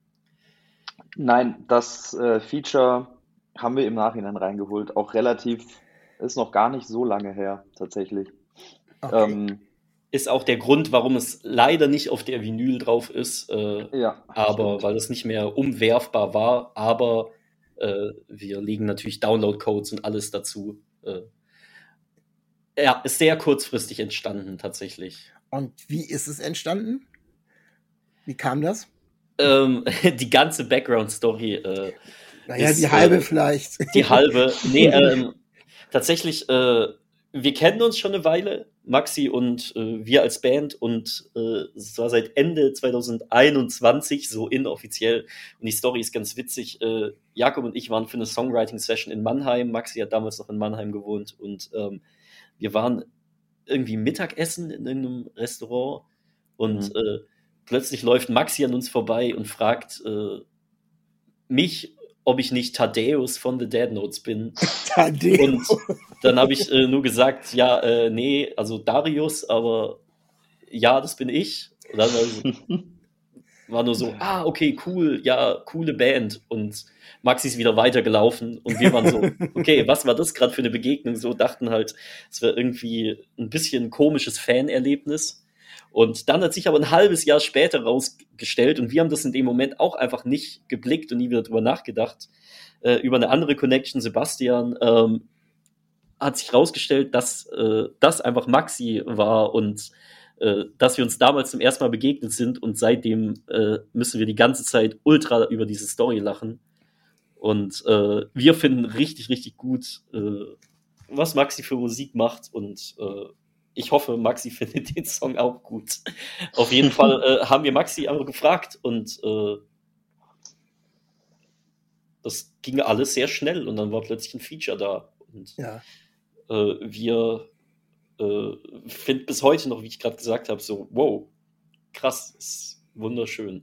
Nein, das äh, Feature haben wir im Nachhinein reingeholt. Auch relativ, ist noch gar nicht so lange her, tatsächlich. Okay. Ähm, ist auch der Grund, warum es leider nicht auf der Vinyl drauf ist. Äh, ja, aber stimmt. weil es nicht mehr umwerfbar war. Aber äh, wir legen natürlich Download-Codes und alles dazu. Äh, ja, ist sehr kurzfristig entstanden, tatsächlich. Und wie ist es entstanden? Wie kam das? Ähm, die ganze Background-Story äh, Naja, ist, die halbe äh, vielleicht. Die halbe. Nee, ähm, tatsächlich, äh, wir kennen uns schon eine Weile, Maxi und äh, wir als Band, und äh, es war seit Ende zwanzig einundzwanzig so inoffiziell. Und die Story ist ganz witzig. Äh, Jakob und ich waren für eine Songwriting-Session in Mannheim. Maxi hat damals noch in Mannheim gewohnt und ähm, wir waren irgendwie Mittagessen in irgendeinem Restaurant und Mhm. äh, plötzlich läuft Maxi an uns vorbei und fragt äh, mich, ob ich nicht Thaddeus von The Dead Notes bin. Thaddeus. Und dann habe ich äh, nur gesagt, ja, äh, nee, also Darius, aber ja, das bin ich. Und dann also, war nur so, ah, okay, cool, ja, coole Band. Und Maxi ist wieder weitergelaufen und wir waren so, okay, was war das gerade für eine Begegnung? So dachten halt, es wäre irgendwie ein bisschen ein komisches Fanerlebnis. Und dann hat sich aber ein halbes Jahr später rausgestellt und wir haben das in dem Moment auch einfach nicht geblickt und nie wieder drüber nachgedacht. Äh, über eine andere Connection, Sebastian, ähm, hat sich rausgestellt, dass äh, das einfach Maxi war und äh, dass wir uns damals zum ersten Mal begegnet sind und seitdem äh, müssen wir die ganze Zeit ultra über diese Story lachen. Und äh, wir finden richtig, richtig gut, äh, was Maxi für Musik macht und äh, ich hoffe, Maxi findet den Song auch gut. Auf jeden Fall äh, haben wir Maxi einfach gefragt und äh, das ging alles sehr schnell und dann war plötzlich ein Feature da. Und Ja. äh, wir äh, finden bis heute noch, wie ich gerade gesagt habe, so, wow, krass, ist wunderschön.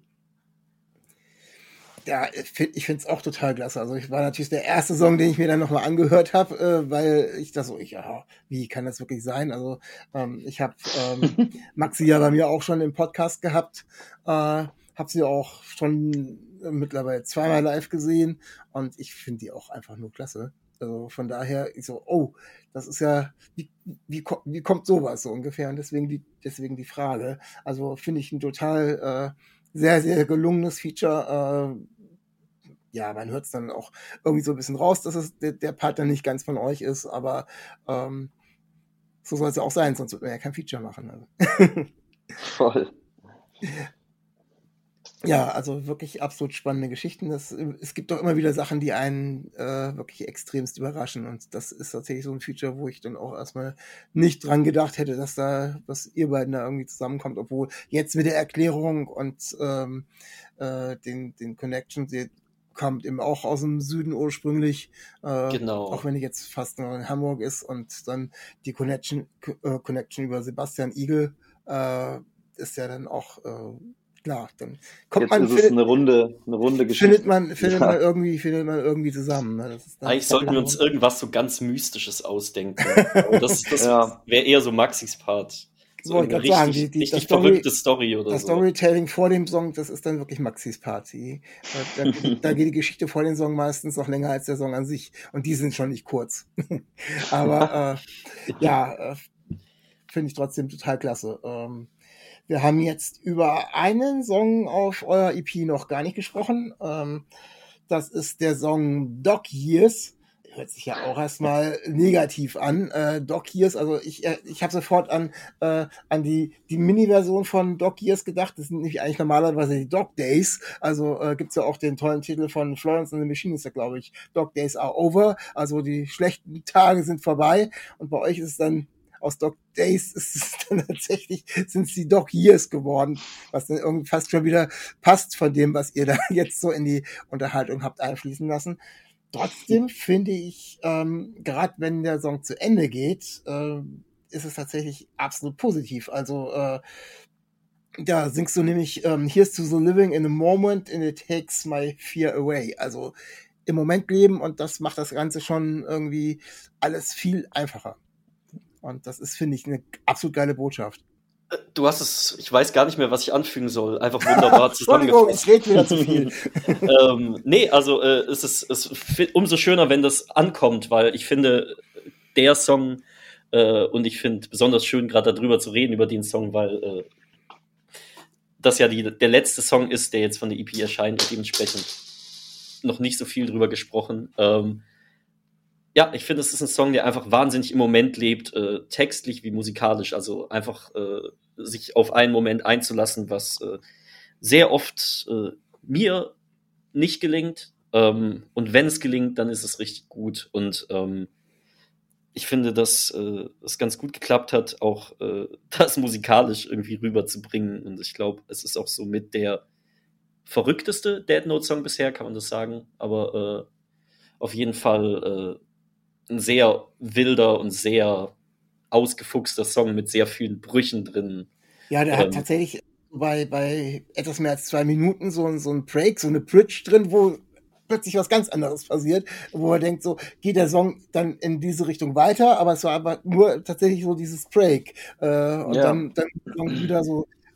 Ja, ich finde es auch total klasse. Also ich war natürlich der erste Song, den ich mir dann nochmal angehört habe, äh, weil ich das so, ich, ja, wie kann das wirklich sein? Also ähm, ich habe ähm, Maxi ja bei mir auch schon im Podcast gehabt, äh, habe sie auch schon mittlerweile zweimal live gesehen und ich finde die auch einfach nur klasse. Also von daher, ich so, oh, das ist ja, wie, wie, wie kommt sowas so ungefähr? Und deswegen die, deswegen die Frage. Also finde ich ein total äh, sehr, sehr gelungenes Feature. Äh, ja, man hört es dann auch irgendwie so ein bisschen raus, dass es der, der Part dann nicht ganz von euch ist, aber ähm, so soll es ja auch sein, sonst wird man ja kein Feature machen. Also. Voll. Ja, also wirklich absolut spannende Geschichten. Das, es gibt doch immer wieder Sachen, die einen äh, wirklich extremst überraschen. Und das ist tatsächlich so ein Feature, wo ich dann auch erstmal nicht dran gedacht hätte, dass da, dass ihr beiden da irgendwie zusammenkommt, obwohl jetzt mit der Erklärung und ähm, äh, den, den Connections, die kommt eben auch aus dem Süden ursprünglich, äh, Genau. auch wenn ich jetzt fast noch in Hamburg ist und dann die Connection, äh, Connection über Sebastian Igel äh, ist ja dann auch äh, klar, dann kommt Jetzt man, ist es findet, eine runde, eine runde Geschichte. findet man, findet Ja. man irgendwie, findet man irgendwie zusammen. Ne? Das ist dann Eigentlich sollten wir uns irgendwas so ganz Mystisches ausdenken. Aber das das Ja. wäre eher so Maxis Part. So Wollte eine ich grad richtig, sagen, die- die- richtig das Story- verrückte Story oder Das so. Storytelling vor dem Song, das ist dann wirklich Maxis Party. Da, da, da geht die Geschichte vor dem Song meistens noch länger als der Song an sich. Und die sind schon nicht kurz. Aber äh, ja, äh, finde ich trotzdem total klasse. Ähm, wir haben jetzt über einen Song auf eurer E P noch gar nicht gesprochen. Ähm, das ist der Song Dog Years. Hört sich ja auch erstmal negativ an. Äh, Dog Years, also ich, äh, ich habe sofort an, äh, an die, die Mini-Version von Dog Years gedacht. Das sind nämlich eigentlich normalerweise die Dog Days. Also äh, gibt's ja auch den tollen Titel von Florence and the Machine, ist ja, glaube ich, Dog Days are over. Also die schlechten Tage sind vorbei. Und bei euch ist es dann, aus Dog Days ist es dann tatsächlich, sind es die Dog Years geworden, was dann irgendwie fast schon wieder passt von dem, was ihr da jetzt so in die Unterhaltung habt einfließen lassen. Trotzdem finde ich, ähm, gerade wenn der Song zu Ende geht, äh, ist es tatsächlich absolut positiv. Also äh, da singst du nämlich ähm, Here's to the living in a moment and it takes my fear away. Also im Moment leben und das macht das Ganze schon irgendwie alles viel einfacher. Und das ist, finde ich, eine absolut geile Botschaft. Du hast es, ich weiß gar nicht mehr, was ich anfügen soll. Einfach wunderbar Entschuldigung, ich zusammengefasst. rede wieder zu viel. ähm, nee, also äh, es ist es ist umso schöner, wenn das ankommt, weil ich finde, der Song äh, und ich finde besonders schön, gerade darüber zu reden, über den Song, weil äh, das ja die, der letzte Song ist, der jetzt von der E P erscheint und dementsprechend noch nicht so viel drüber gesprochen. Ähm, ja, ich finde, es ist ein Song, der einfach wahnsinnig im Moment lebt, äh, textlich wie musikalisch, also einfach äh, sich auf einen Moment einzulassen, was äh, sehr oft äh, mir nicht gelingt. Ähm, und wenn es gelingt, dann ist es richtig gut. Und ähm, ich finde, dass äh, es ganz gut geklappt hat, auch äh, das musikalisch irgendwie rüberzubringen. Und ich glaube, es ist auch so mit der verrückteste Dead Note-Song bisher, kann man das sagen. Aber äh, auf jeden Fall äh, ein sehr wilder und sehr ausgefuchster Song mit sehr vielen Brüchen drin. Ja, der Ähm. hat tatsächlich bei, bei etwas mehr als zwei Minuten so, ein- so ein Break, so eine Bridge drin, wo plötzlich was ganz anderes passiert, wo er denkt, so geht der Song dann in diese Richtung weiter, aber es war aber nur tatsächlich so dieses Break. Äh, und Ja. dann, dann wieder so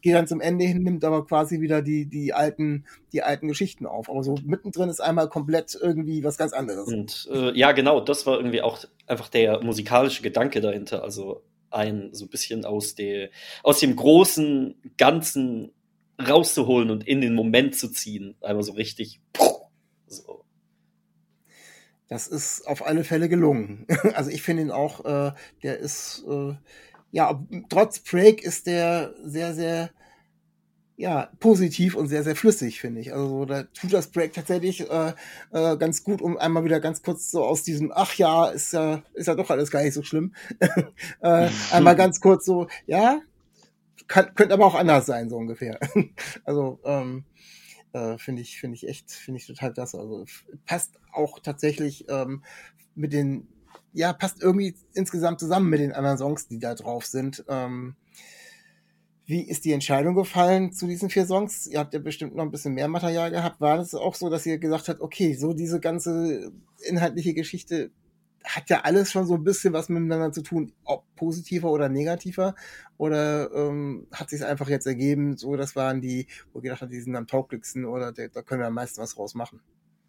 geht dann zum Ende hin, nimmt aber quasi wieder die, die alten, die alten Geschichten auf. Aber so mittendrin ist einmal komplett irgendwie was ganz anderes. Und äh, ja, genau, das war irgendwie auch einfach der musikalische Gedanke dahinter. Also ein so ein bisschen aus der, aus dem großen Ganzen rauszuholen und in den Moment zu ziehen. Einmal so richtig. So. Das ist auf alle Fälle gelungen. Also ich finde ihn auch, äh, der ist, äh, ja, trotz Break ist der sehr, sehr, ja, positiv und sehr, sehr flüssig, finde ich. Also da tut das Break tatsächlich äh, äh, ganz gut, um einmal wieder ganz kurz so aus diesem, ach ja, ist ja, ist ja doch alles gar nicht so schlimm. äh, einmal ganz kurz so, ja, kann, könnte aber auch anders sein, so ungefähr. Also, ähm, äh, finde ich, finde ich echt, finde ich total klasse. Also f- passt auch tatsächlich ähm, mit den, ja, passt irgendwie insgesamt zusammen mit den anderen Songs, die da drauf sind. Ähm, wie ist die Entscheidung gefallen zu diesen vier Songs? Ihr habt ja bestimmt noch ein bisschen mehr Material gehabt. War das auch so, dass ihr gesagt habt, okay, so diese ganze inhaltliche Geschichte hat ja alles schon so ein bisschen was miteinander zu tun, ob positiver oder negativer? Oder ähm, hat sich einfach jetzt ergeben, so das waren die, wo ihr gedacht habt, die sind am tauglichsten oder da, da können wir am meisten was draus machen?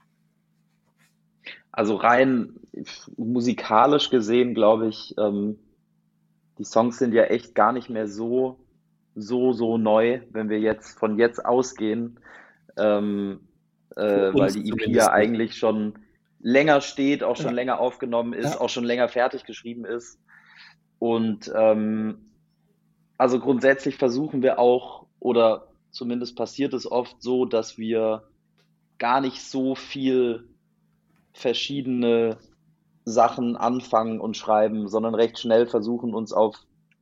Also rein musikalisch gesehen, glaube ich, ähm, die Songs sind ja echt gar nicht mehr so, so, so neu, wenn wir jetzt von jetzt ausgehen, ähm, äh, Für weil uns die E P zumindest, ja ne? eigentlich schon länger steht, auch schon Ja. länger aufgenommen ist, Ja. auch schon länger fertig geschrieben ist. Und ähm, also grundsätzlich versuchen wir auch, oder zumindest passiert es oft so, dass wir gar nicht so viel verschiedene Sachen anfangen und schreiben, sondern recht schnell versuchen, uns auf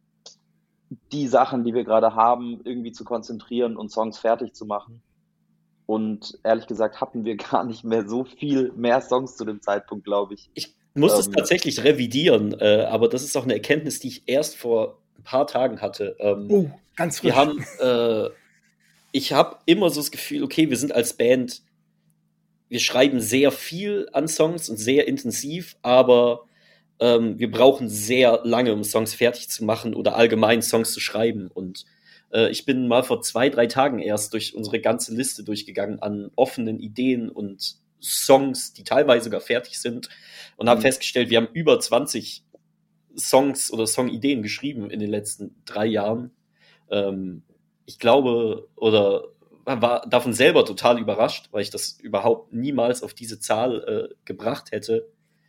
die Sachen, die wir gerade haben, irgendwie zu konzentrieren und Songs fertig zu machen. Und ehrlich gesagt hatten wir gar nicht mehr so viel mehr Songs zu dem Zeitpunkt, glaube ich. Ich muss es Ähm, tatsächlich revidieren, äh, aber das ist auch eine Erkenntnis, die ich erst vor ein paar Tagen hatte. Ähm, Oh, ganz frisch. wir haben, äh, ich habe immer so das Gefühl, okay, wir sind als Band, wir schreiben sehr viel an Songs und sehr intensiv, aber ähm, wir brauchen sehr lange, um Songs fertig zu machen oder allgemein Songs zu schreiben. Und äh, ich bin mal vor zwei, drei Tagen erst durch unsere ganze Liste durchgegangen an offenen Ideen und Songs, die teilweise sogar fertig sind und habe Mhm. festgestellt, wir haben über zwanzig Songs oder Songideen geschrieben in den letzten drei Jahren. Ähm, ich glaube, oder war davon selber total überrascht, weil ich das überhaupt niemals auf diese Zahl äh, gebracht hätte.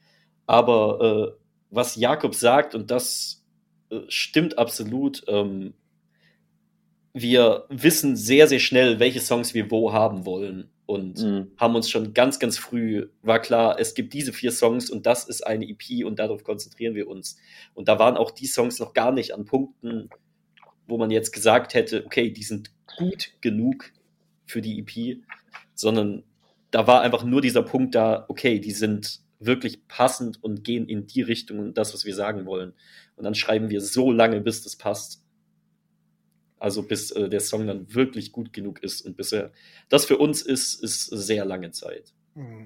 Aber äh, was Jakob sagt, und das äh, stimmt absolut, ähm, wir wissen sehr, sehr schnell, welche Songs wir wo haben wollen. Und Mhm. haben uns schon ganz, ganz früh, war klar, es gibt diese vier Songs und das ist eine E P und darauf konzentrieren wir uns. Und da waren auch die Songs noch gar nicht an Punkten, wo man jetzt gesagt hätte, okay, die sind gut genug für die E P, sondern da war einfach nur dieser Punkt da, okay, die sind wirklich passend und gehen in die Richtung und das, was wir sagen wollen. Und dann schreiben wir so lange, bis das passt. Also bis äh, der Song dann wirklich gut genug ist und bis er das für uns ist, ist sehr lange Zeit. Hm.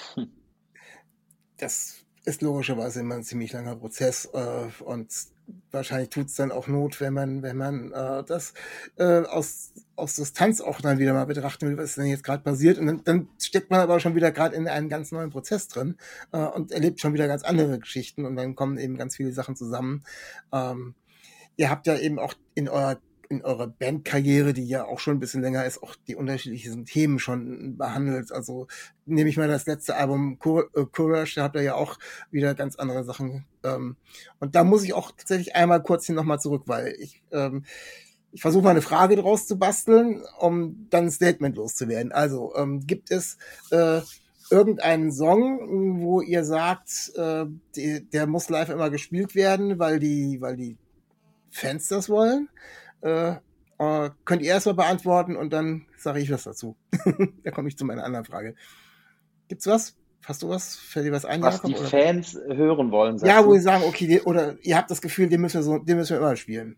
Das ist logischerweise immer ein ziemlich langer Prozess äh, und wahrscheinlich tut es dann auch Not, wenn man, wenn man äh, das äh, aus, aus Distanz auch dann wieder mal betrachten will, was denn jetzt gerade passiert. Und dann, dann steckt man aber schon wieder gerade in einen ganz neuen Prozess drin äh, und erlebt schon wieder ganz andere Geschichten und dann kommen eben ganz viele Sachen zusammen. Ähm, ihr habt ja eben auch in eurer in eurer Bandkarriere, die ja auch schon ein bisschen länger ist, auch die unterschiedlichen Themen schon behandelt. Also nehme ich mal das letzte Album Courage, da habt ihr ja auch wieder ganz andere Sachen. Ähm, und da muss ich auch tatsächlich einmal kurz hier nochmal zurück, weil ich ähm, ich versuche mal eine Frage draus zu basteln, um dann ein Statement loszuwerden. Also ähm, gibt es äh, irgendeinen Song, wo ihr sagt, äh, die, der muss live immer gespielt werden, weil die, weil die Fans das wollen? Äh, äh, könnt ihr erstmal beantworten und dann sage ich was dazu. Da komme ich zu meiner anderen Frage. Gibt's was? Hast du was? Fällt dir was ein, Was Jakob, die oder? Fans hören wollen, sagst Ja, wo du? sie sagen, okay, die, oder ihr habt das Gefühl, den müssen wir so, den müssen wir immer spielen.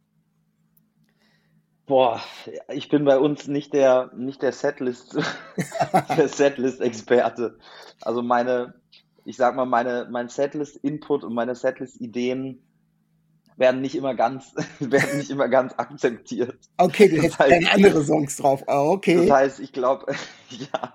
Boah, ich bin bei uns nicht der, nicht der Setlist, der Setlist-Experte. Also meine, ich sag mal, meine, mein Setlist-Input und meine Setlist-Ideen werden nicht immer ganz, werden nicht immer ganz akzeptiert. Okay, du Das hättest heißt- gerne andere Songs drauf. Ah, okay. Das heißt, ich glaube, ja,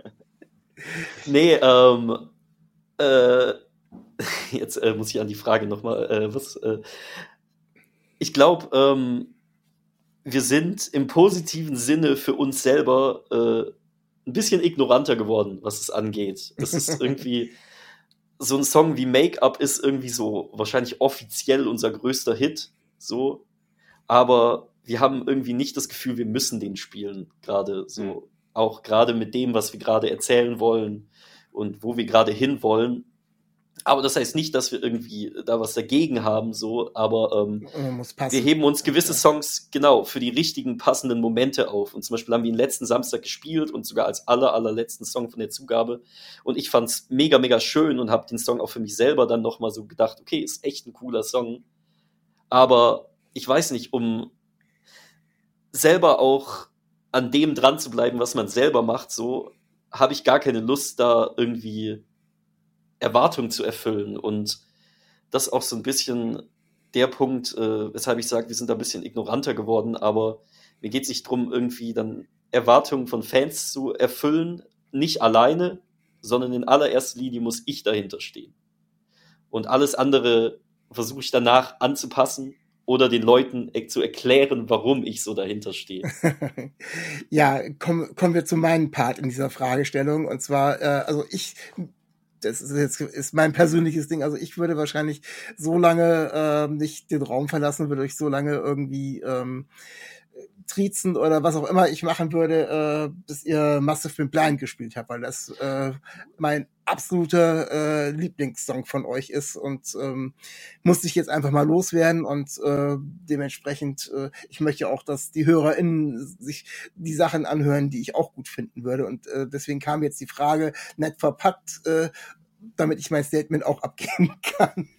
Nee, ähm, äh, jetzt äh, muss ich an die Frage nochmal, äh, was, äh, ich glaube, ähm, wir sind im positiven Sinne für uns selber äh, ein bisschen ignoranter geworden, was es angeht. Es ist irgendwie, so ein Song wie Make-up ist irgendwie so wahrscheinlich offiziell unser größter Hit, so, aber wir haben irgendwie nicht das Gefühl, wir müssen den spielen, gerade so, Mhm. auch gerade mit dem, was wir gerade erzählen wollen und wo wir gerade hinwollen. Aber das heißt nicht, dass wir irgendwie da was dagegen haben, so, aber ähm, Äh, Muss passen. wir heben uns gewisse Okay. Songs genau für die richtigen, passenden Momente auf. Und zum Beispiel haben wir ihn letzten Samstag gespielt und sogar als aller, allerletzten Song von der Zugabe. Und ich fand's mega, mega schön und habe den Song auch für mich selber dann nochmal so gedacht, okay, ist echt ein cooler Song. Aber ich weiß nicht, um selber auch an dem dran zu bleiben, was man selber macht, so, habe ich gar keine Lust, da irgendwie Erwartungen zu erfüllen. Und das ist auch so ein bisschen der Punkt, äh, weshalb ich sage, wir sind da ein bisschen ignoranter geworden, aber mir geht es nicht drum, irgendwie dann Erwartungen von Fans zu erfüllen, nicht alleine, sondern in allererster Linie muss ich dahinter stehen. Und alles andere versuche ich danach anzupassen oder den Leuten e- zu erklären, warum ich so dahinter stehe. Ja, kommen, kommen wir zu meinem Part in dieser Fragestellung. Und zwar, äh, also ich, das ist jetzt ist mein persönliches Ding. Also ich würde wahrscheinlich so lange äh, nicht den Raum verlassen, würde ich so lange irgendwie ähm, triezen oder was auch immer ich machen würde, äh, bis ihr Massive Been Blind gespielt habt, weil das äh, mein absoluter äh, Lieblingssong von euch ist und ähm, musste ich jetzt einfach mal loswerden und äh, dementsprechend, äh, ich möchte auch, dass die HörerInnen sich die Sachen anhören, die ich auch gut finden würde und äh, deswegen kam jetzt die Frage nett verpackt, äh, damit ich mein Statement auch abgeben kann.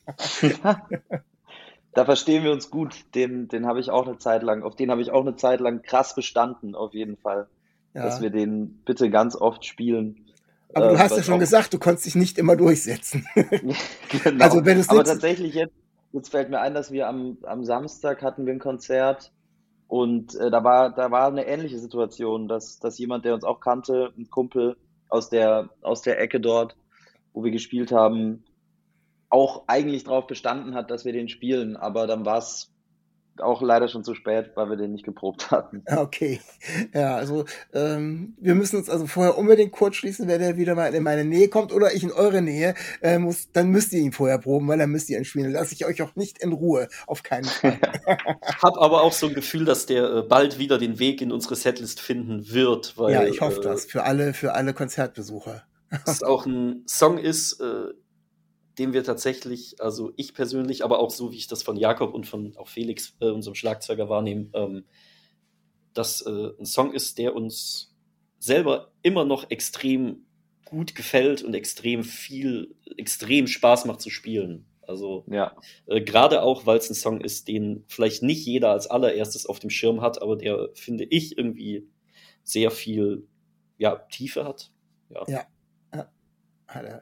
Da verstehen wir uns gut. Den, den habe ich auch eine Zeit lang, auf den habe ich auch eine Zeit lang krass bestanden, auf jeden Fall. Dass Ja. wir den bitte ganz oft spielen. Aber du Äh, hast weil ja schon auch- gesagt, du konntest dich nicht immer durchsetzen. Genau. Also wenn es Aber nicht- tatsächlich jetzt, jetzt fällt mir ein, dass wir am, am Samstag hatten wir ein Konzert und äh, da war, da war eine ähnliche Situation, dass, dass jemand, der uns auch kannte, ein Kumpel aus der, aus der Ecke dort, wo wir gespielt haben, auch eigentlich darauf bestanden hat, dass wir den spielen, aber dann war es auch leider schon zu spät, weil wir den nicht geprobt hatten. Okay, ja, also ähm, wir müssen uns also vorher unbedingt kurz schließen, wenn der wieder mal in meine Nähe kommt oder ich in eure Nähe, äh, muss, dann müsst ihr ihn vorher proben, weil dann müsst ihr ihn spielen. Dann lasse ich euch auch nicht in Ruhe, auf keinen Fall. Hab aber auch so ein Gefühl, dass der äh, bald wieder den Weg in unsere Setlist finden wird, weil Ja, ich hoffe äh, das für alle, für alle Konzertbesucher. es auch ein Song ist, äh, den wir tatsächlich, also ich persönlich, aber auch so, wie ich das von Jakob und von auch Felix, äh, unserem Schlagzeuger, wahrnehme, ähm, dass äh, ein Song ist, der uns selber immer noch extrem gut gefällt und extrem viel, extrem Spaß macht zu spielen. Also Ja, äh, gerade auch, weil es ein Song ist, den vielleicht nicht jeder als allererstes auf dem Schirm hat, aber der, finde ich, irgendwie sehr viel ja, Tiefe hat. Ja. Ja. Hat er.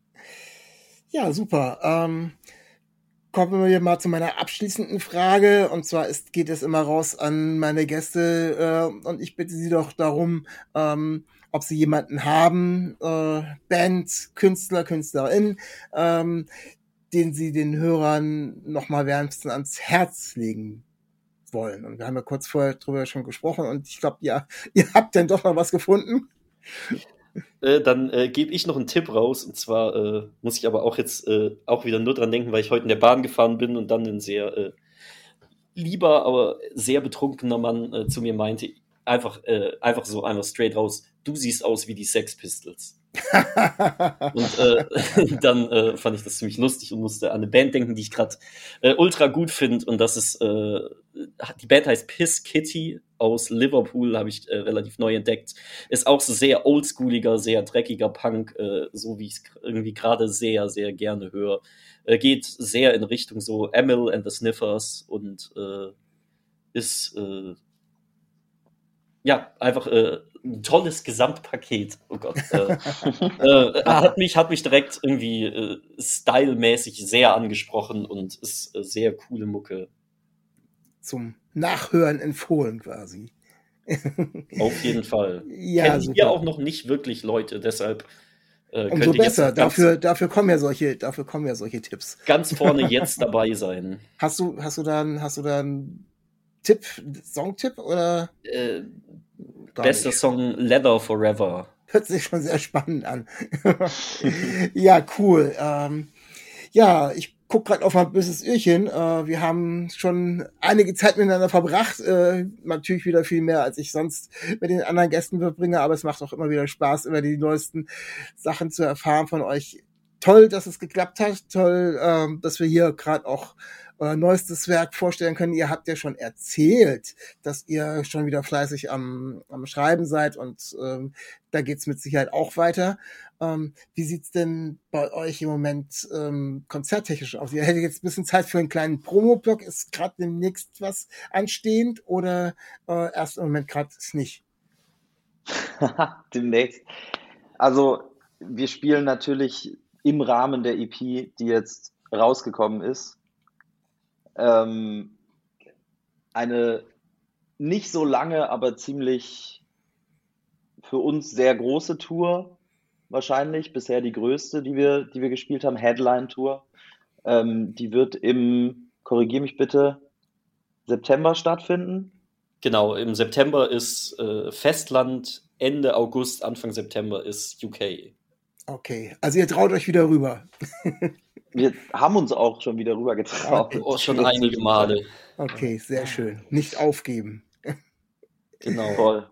Ja, super. Ähm, kommen wir mal zu meiner abschließenden Frage. Und zwar ist, geht es immer raus an meine Gäste. Äh, und ich bitte sie doch darum, ähm, ob sie jemanden haben, äh, Band, Künstler, Künstlerin, ähm, den sie den Hörern nochmal wärmstens ans Herz legen wollen. Und wir haben ja kurz vorher drüber schon gesprochen. Und ich glaube, ja, ihr habt dann doch noch was gefunden. Äh, dann äh, gebe ich noch einen Tipp raus. Und zwar äh, muss ich aber auch jetzt äh, auch wieder nur dran denken, weil ich heute in der Bahn gefahren bin und dann ein sehr äh, lieber, aber sehr betrunkener Mann äh, zu mir meinte, einfach, äh, einfach so, einfach straight raus, du siehst aus wie die Sex Pistols. Und äh, dann äh, fand ich das ziemlich lustig und musste an eine Band denken, die ich gerade äh, ultra gut finde. Und das ist, äh, die Band heißt Piss Kitty aus Liverpool, habe ich äh, relativ neu entdeckt. Ist auch so sehr oldschooliger, sehr dreckiger Punk, äh, so wie ich es irgendwie gerade sehr, sehr gerne höre. Äh, geht sehr in Richtung so Emil and the Sniffers und äh, ist äh, ja einfach äh, ein tolles Gesamtpaket. Oh Gott. Äh, äh, hat, mich, hat mich direkt irgendwie äh, stylmäßig sehr angesprochen und ist äh, sehr coole Mucke. Zum Nachhören empfohlen quasi. Auf jeden Fall. Ja, Kennen super. wir auch noch nicht wirklich Leute, deshalb äh, Umso könnt ihr jetzt besser. ganz, Dafür, dafür kommen ja solche, dafür kommen ja solche Tipps. ganz vorne jetzt dabei sein. Hast du, hast du dann, hast du dann Tipp, Songtipp oder? Äh, Gar bester nicht. Song Leather Forever. Hört sich schon sehr spannend an. Ja, cool. Ähm, ja, ich guck gerade auf mein böses Öhrchen. Äh, wir haben schon einige Zeit miteinander verbracht. Äh, natürlich wieder viel mehr, als ich sonst mit den anderen Gästen verbringe. Aber es macht auch immer wieder Spaß, immer die neuesten Sachen zu erfahren von euch. Toll, dass es geklappt hat. Toll, ähm, dass wir hier gerade auch euer neuestes Werk vorstellen können. Ihr habt ja schon erzählt, dass ihr schon wieder fleißig am, am Schreiben seid und ähm, da geht's mit Sicherheit auch weiter. Ähm, wie sieht's denn bei euch im Moment ähm, konzerttechnisch aus? Ihr hättet jetzt ein bisschen Zeit für einen kleinen Promo-Block. Ist gerade demnächst was anstehend oder äh, erst im Moment gerade nicht? Demnächst. Also wir spielen natürlich im Rahmen der E P, die jetzt rausgekommen ist, ähm, eine nicht so lange, aber ziemlich für uns sehr große Tour, wahrscheinlich, bisher die größte, die wir, die wir gespielt haben, Headline-Tour. Ähm, die wird im, korrigier mich bitte, September stattfinden. Genau, im September ist äh, Festland, Ende August, Anfang September ist U K. Okay, also ihr traut euch wieder rüber. Wir haben uns auch schon wieder rüber getraut. Oh, schon einige Male. Okay, sehr schön. Nicht aufgeben. Genau. Voll.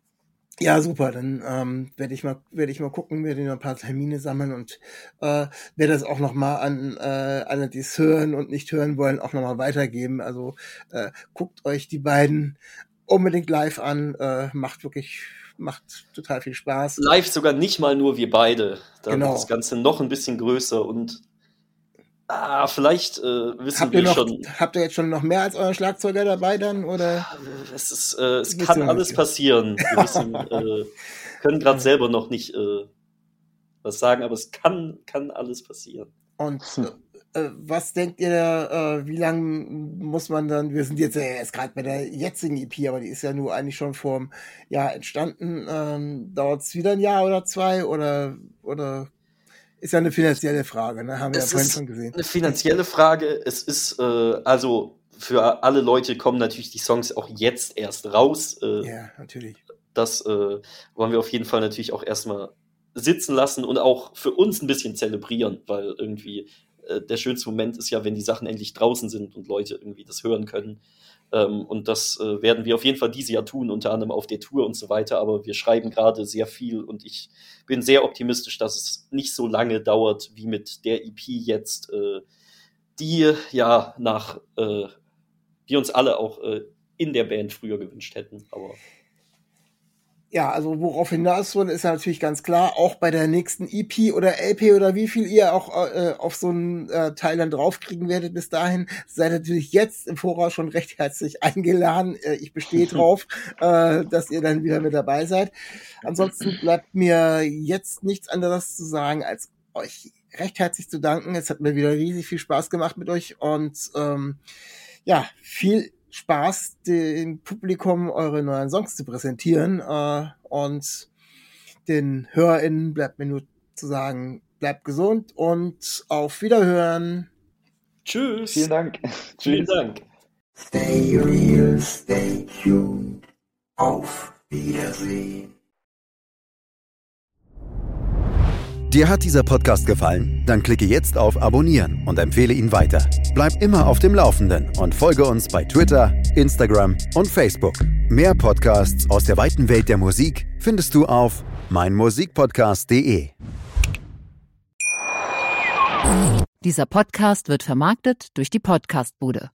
Ja, super. Dann ähm, werde ich mal werde ich mal gucken, werde noch ein paar Termine sammeln und äh, werde das auch noch mal an äh, alle, die es hören und nicht hören wollen, auch noch mal weitergeben. Also äh, guckt euch die beiden unbedingt live an. Äh, macht wirklich macht total viel Spaß. Live sogar nicht mal nur wir beide. Da Genau. wird das Ganze noch ein bisschen größer und ah, vielleicht äh, wissen Habt ihr wir noch schon. habt ihr jetzt schon noch mehr als euer Schlagzeuger dabei dann oder? Es ist, äh, es Wissen kann wir alles nicht. passieren. Wir wissen, äh, können gerade selber noch nicht äh, was sagen, aber es kann, kann alles passieren. Und äh, was denkt ihr, äh, wie lange muss man dann, wir sind jetzt ja erst gerade bei der jetzigen E P, aber die ist ja nur eigentlich schon vor einem Jahr entstanden. Ähm, Dauert es wieder ein Jahr oder zwei oder, oder ist ja eine finanzielle Frage, ne? Haben wir ja Es vorhin ist schon gesehen. eine finanzielle Frage. Es ist, äh, also für alle Leute kommen natürlich die Songs auch jetzt erst raus. Äh, Ja, natürlich. Das äh, wollen wir auf jeden Fall natürlich auch erstmal sitzen lassen und auch für uns ein bisschen zelebrieren, weil irgendwie äh, der schönste Moment ist ja, wenn die Sachen endlich draußen sind und Leute irgendwie das hören können. Ähm, und das äh, werden wir auf jeden Fall dieses Jahr tun, unter anderem auf der Tour und so weiter. Aber wir schreiben gerade sehr viel und ich bin sehr optimistisch, dass es nicht so lange dauert wie mit der E P jetzt, äh, die ja nach äh, wir uns alle auch äh, in der Band früher gewünscht hätten. Aber Ja, also worauf hinaus wollen, ist ja natürlich ganz klar, auch bei der nächsten E P oder L P oder wie viel ihr auch äh, auf so einen äh, Teil dann draufkriegen werdet bis dahin, seid natürlich jetzt im Voraus schon recht herzlich eingeladen. Äh, ich bestehe drauf, äh, dass ihr dann wieder mit dabei seid. Ansonsten bleibt mir jetzt nichts anderes zu sagen, als euch recht herzlich zu danken. Es hat mir wieder riesig viel Spaß gemacht mit euch und ähm, ja, viel Spaß, dem Publikum eure neuen Songs zu präsentieren. Äh, und den HörerInnen bleibt mir nur zu sagen, bleibt gesund und auf Wiederhören. tschüss. Vielen Dank. Vielen Tschüss. Dank. Stay real, stay tuned. Auf Wiedersehen. Dir hat dieser Podcast gefallen? Dann klicke jetzt auf Abonnieren und empfehle ihn weiter. Bleib immer auf dem Laufenden und folge uns bei Twitter, Instagram und Facebook. Mehr Podcasts aus der weiten Welt der Musik findest du auf meinmusikpodcast punkt de. Dieser Podcast wird vermarktet durch die Podcastbude.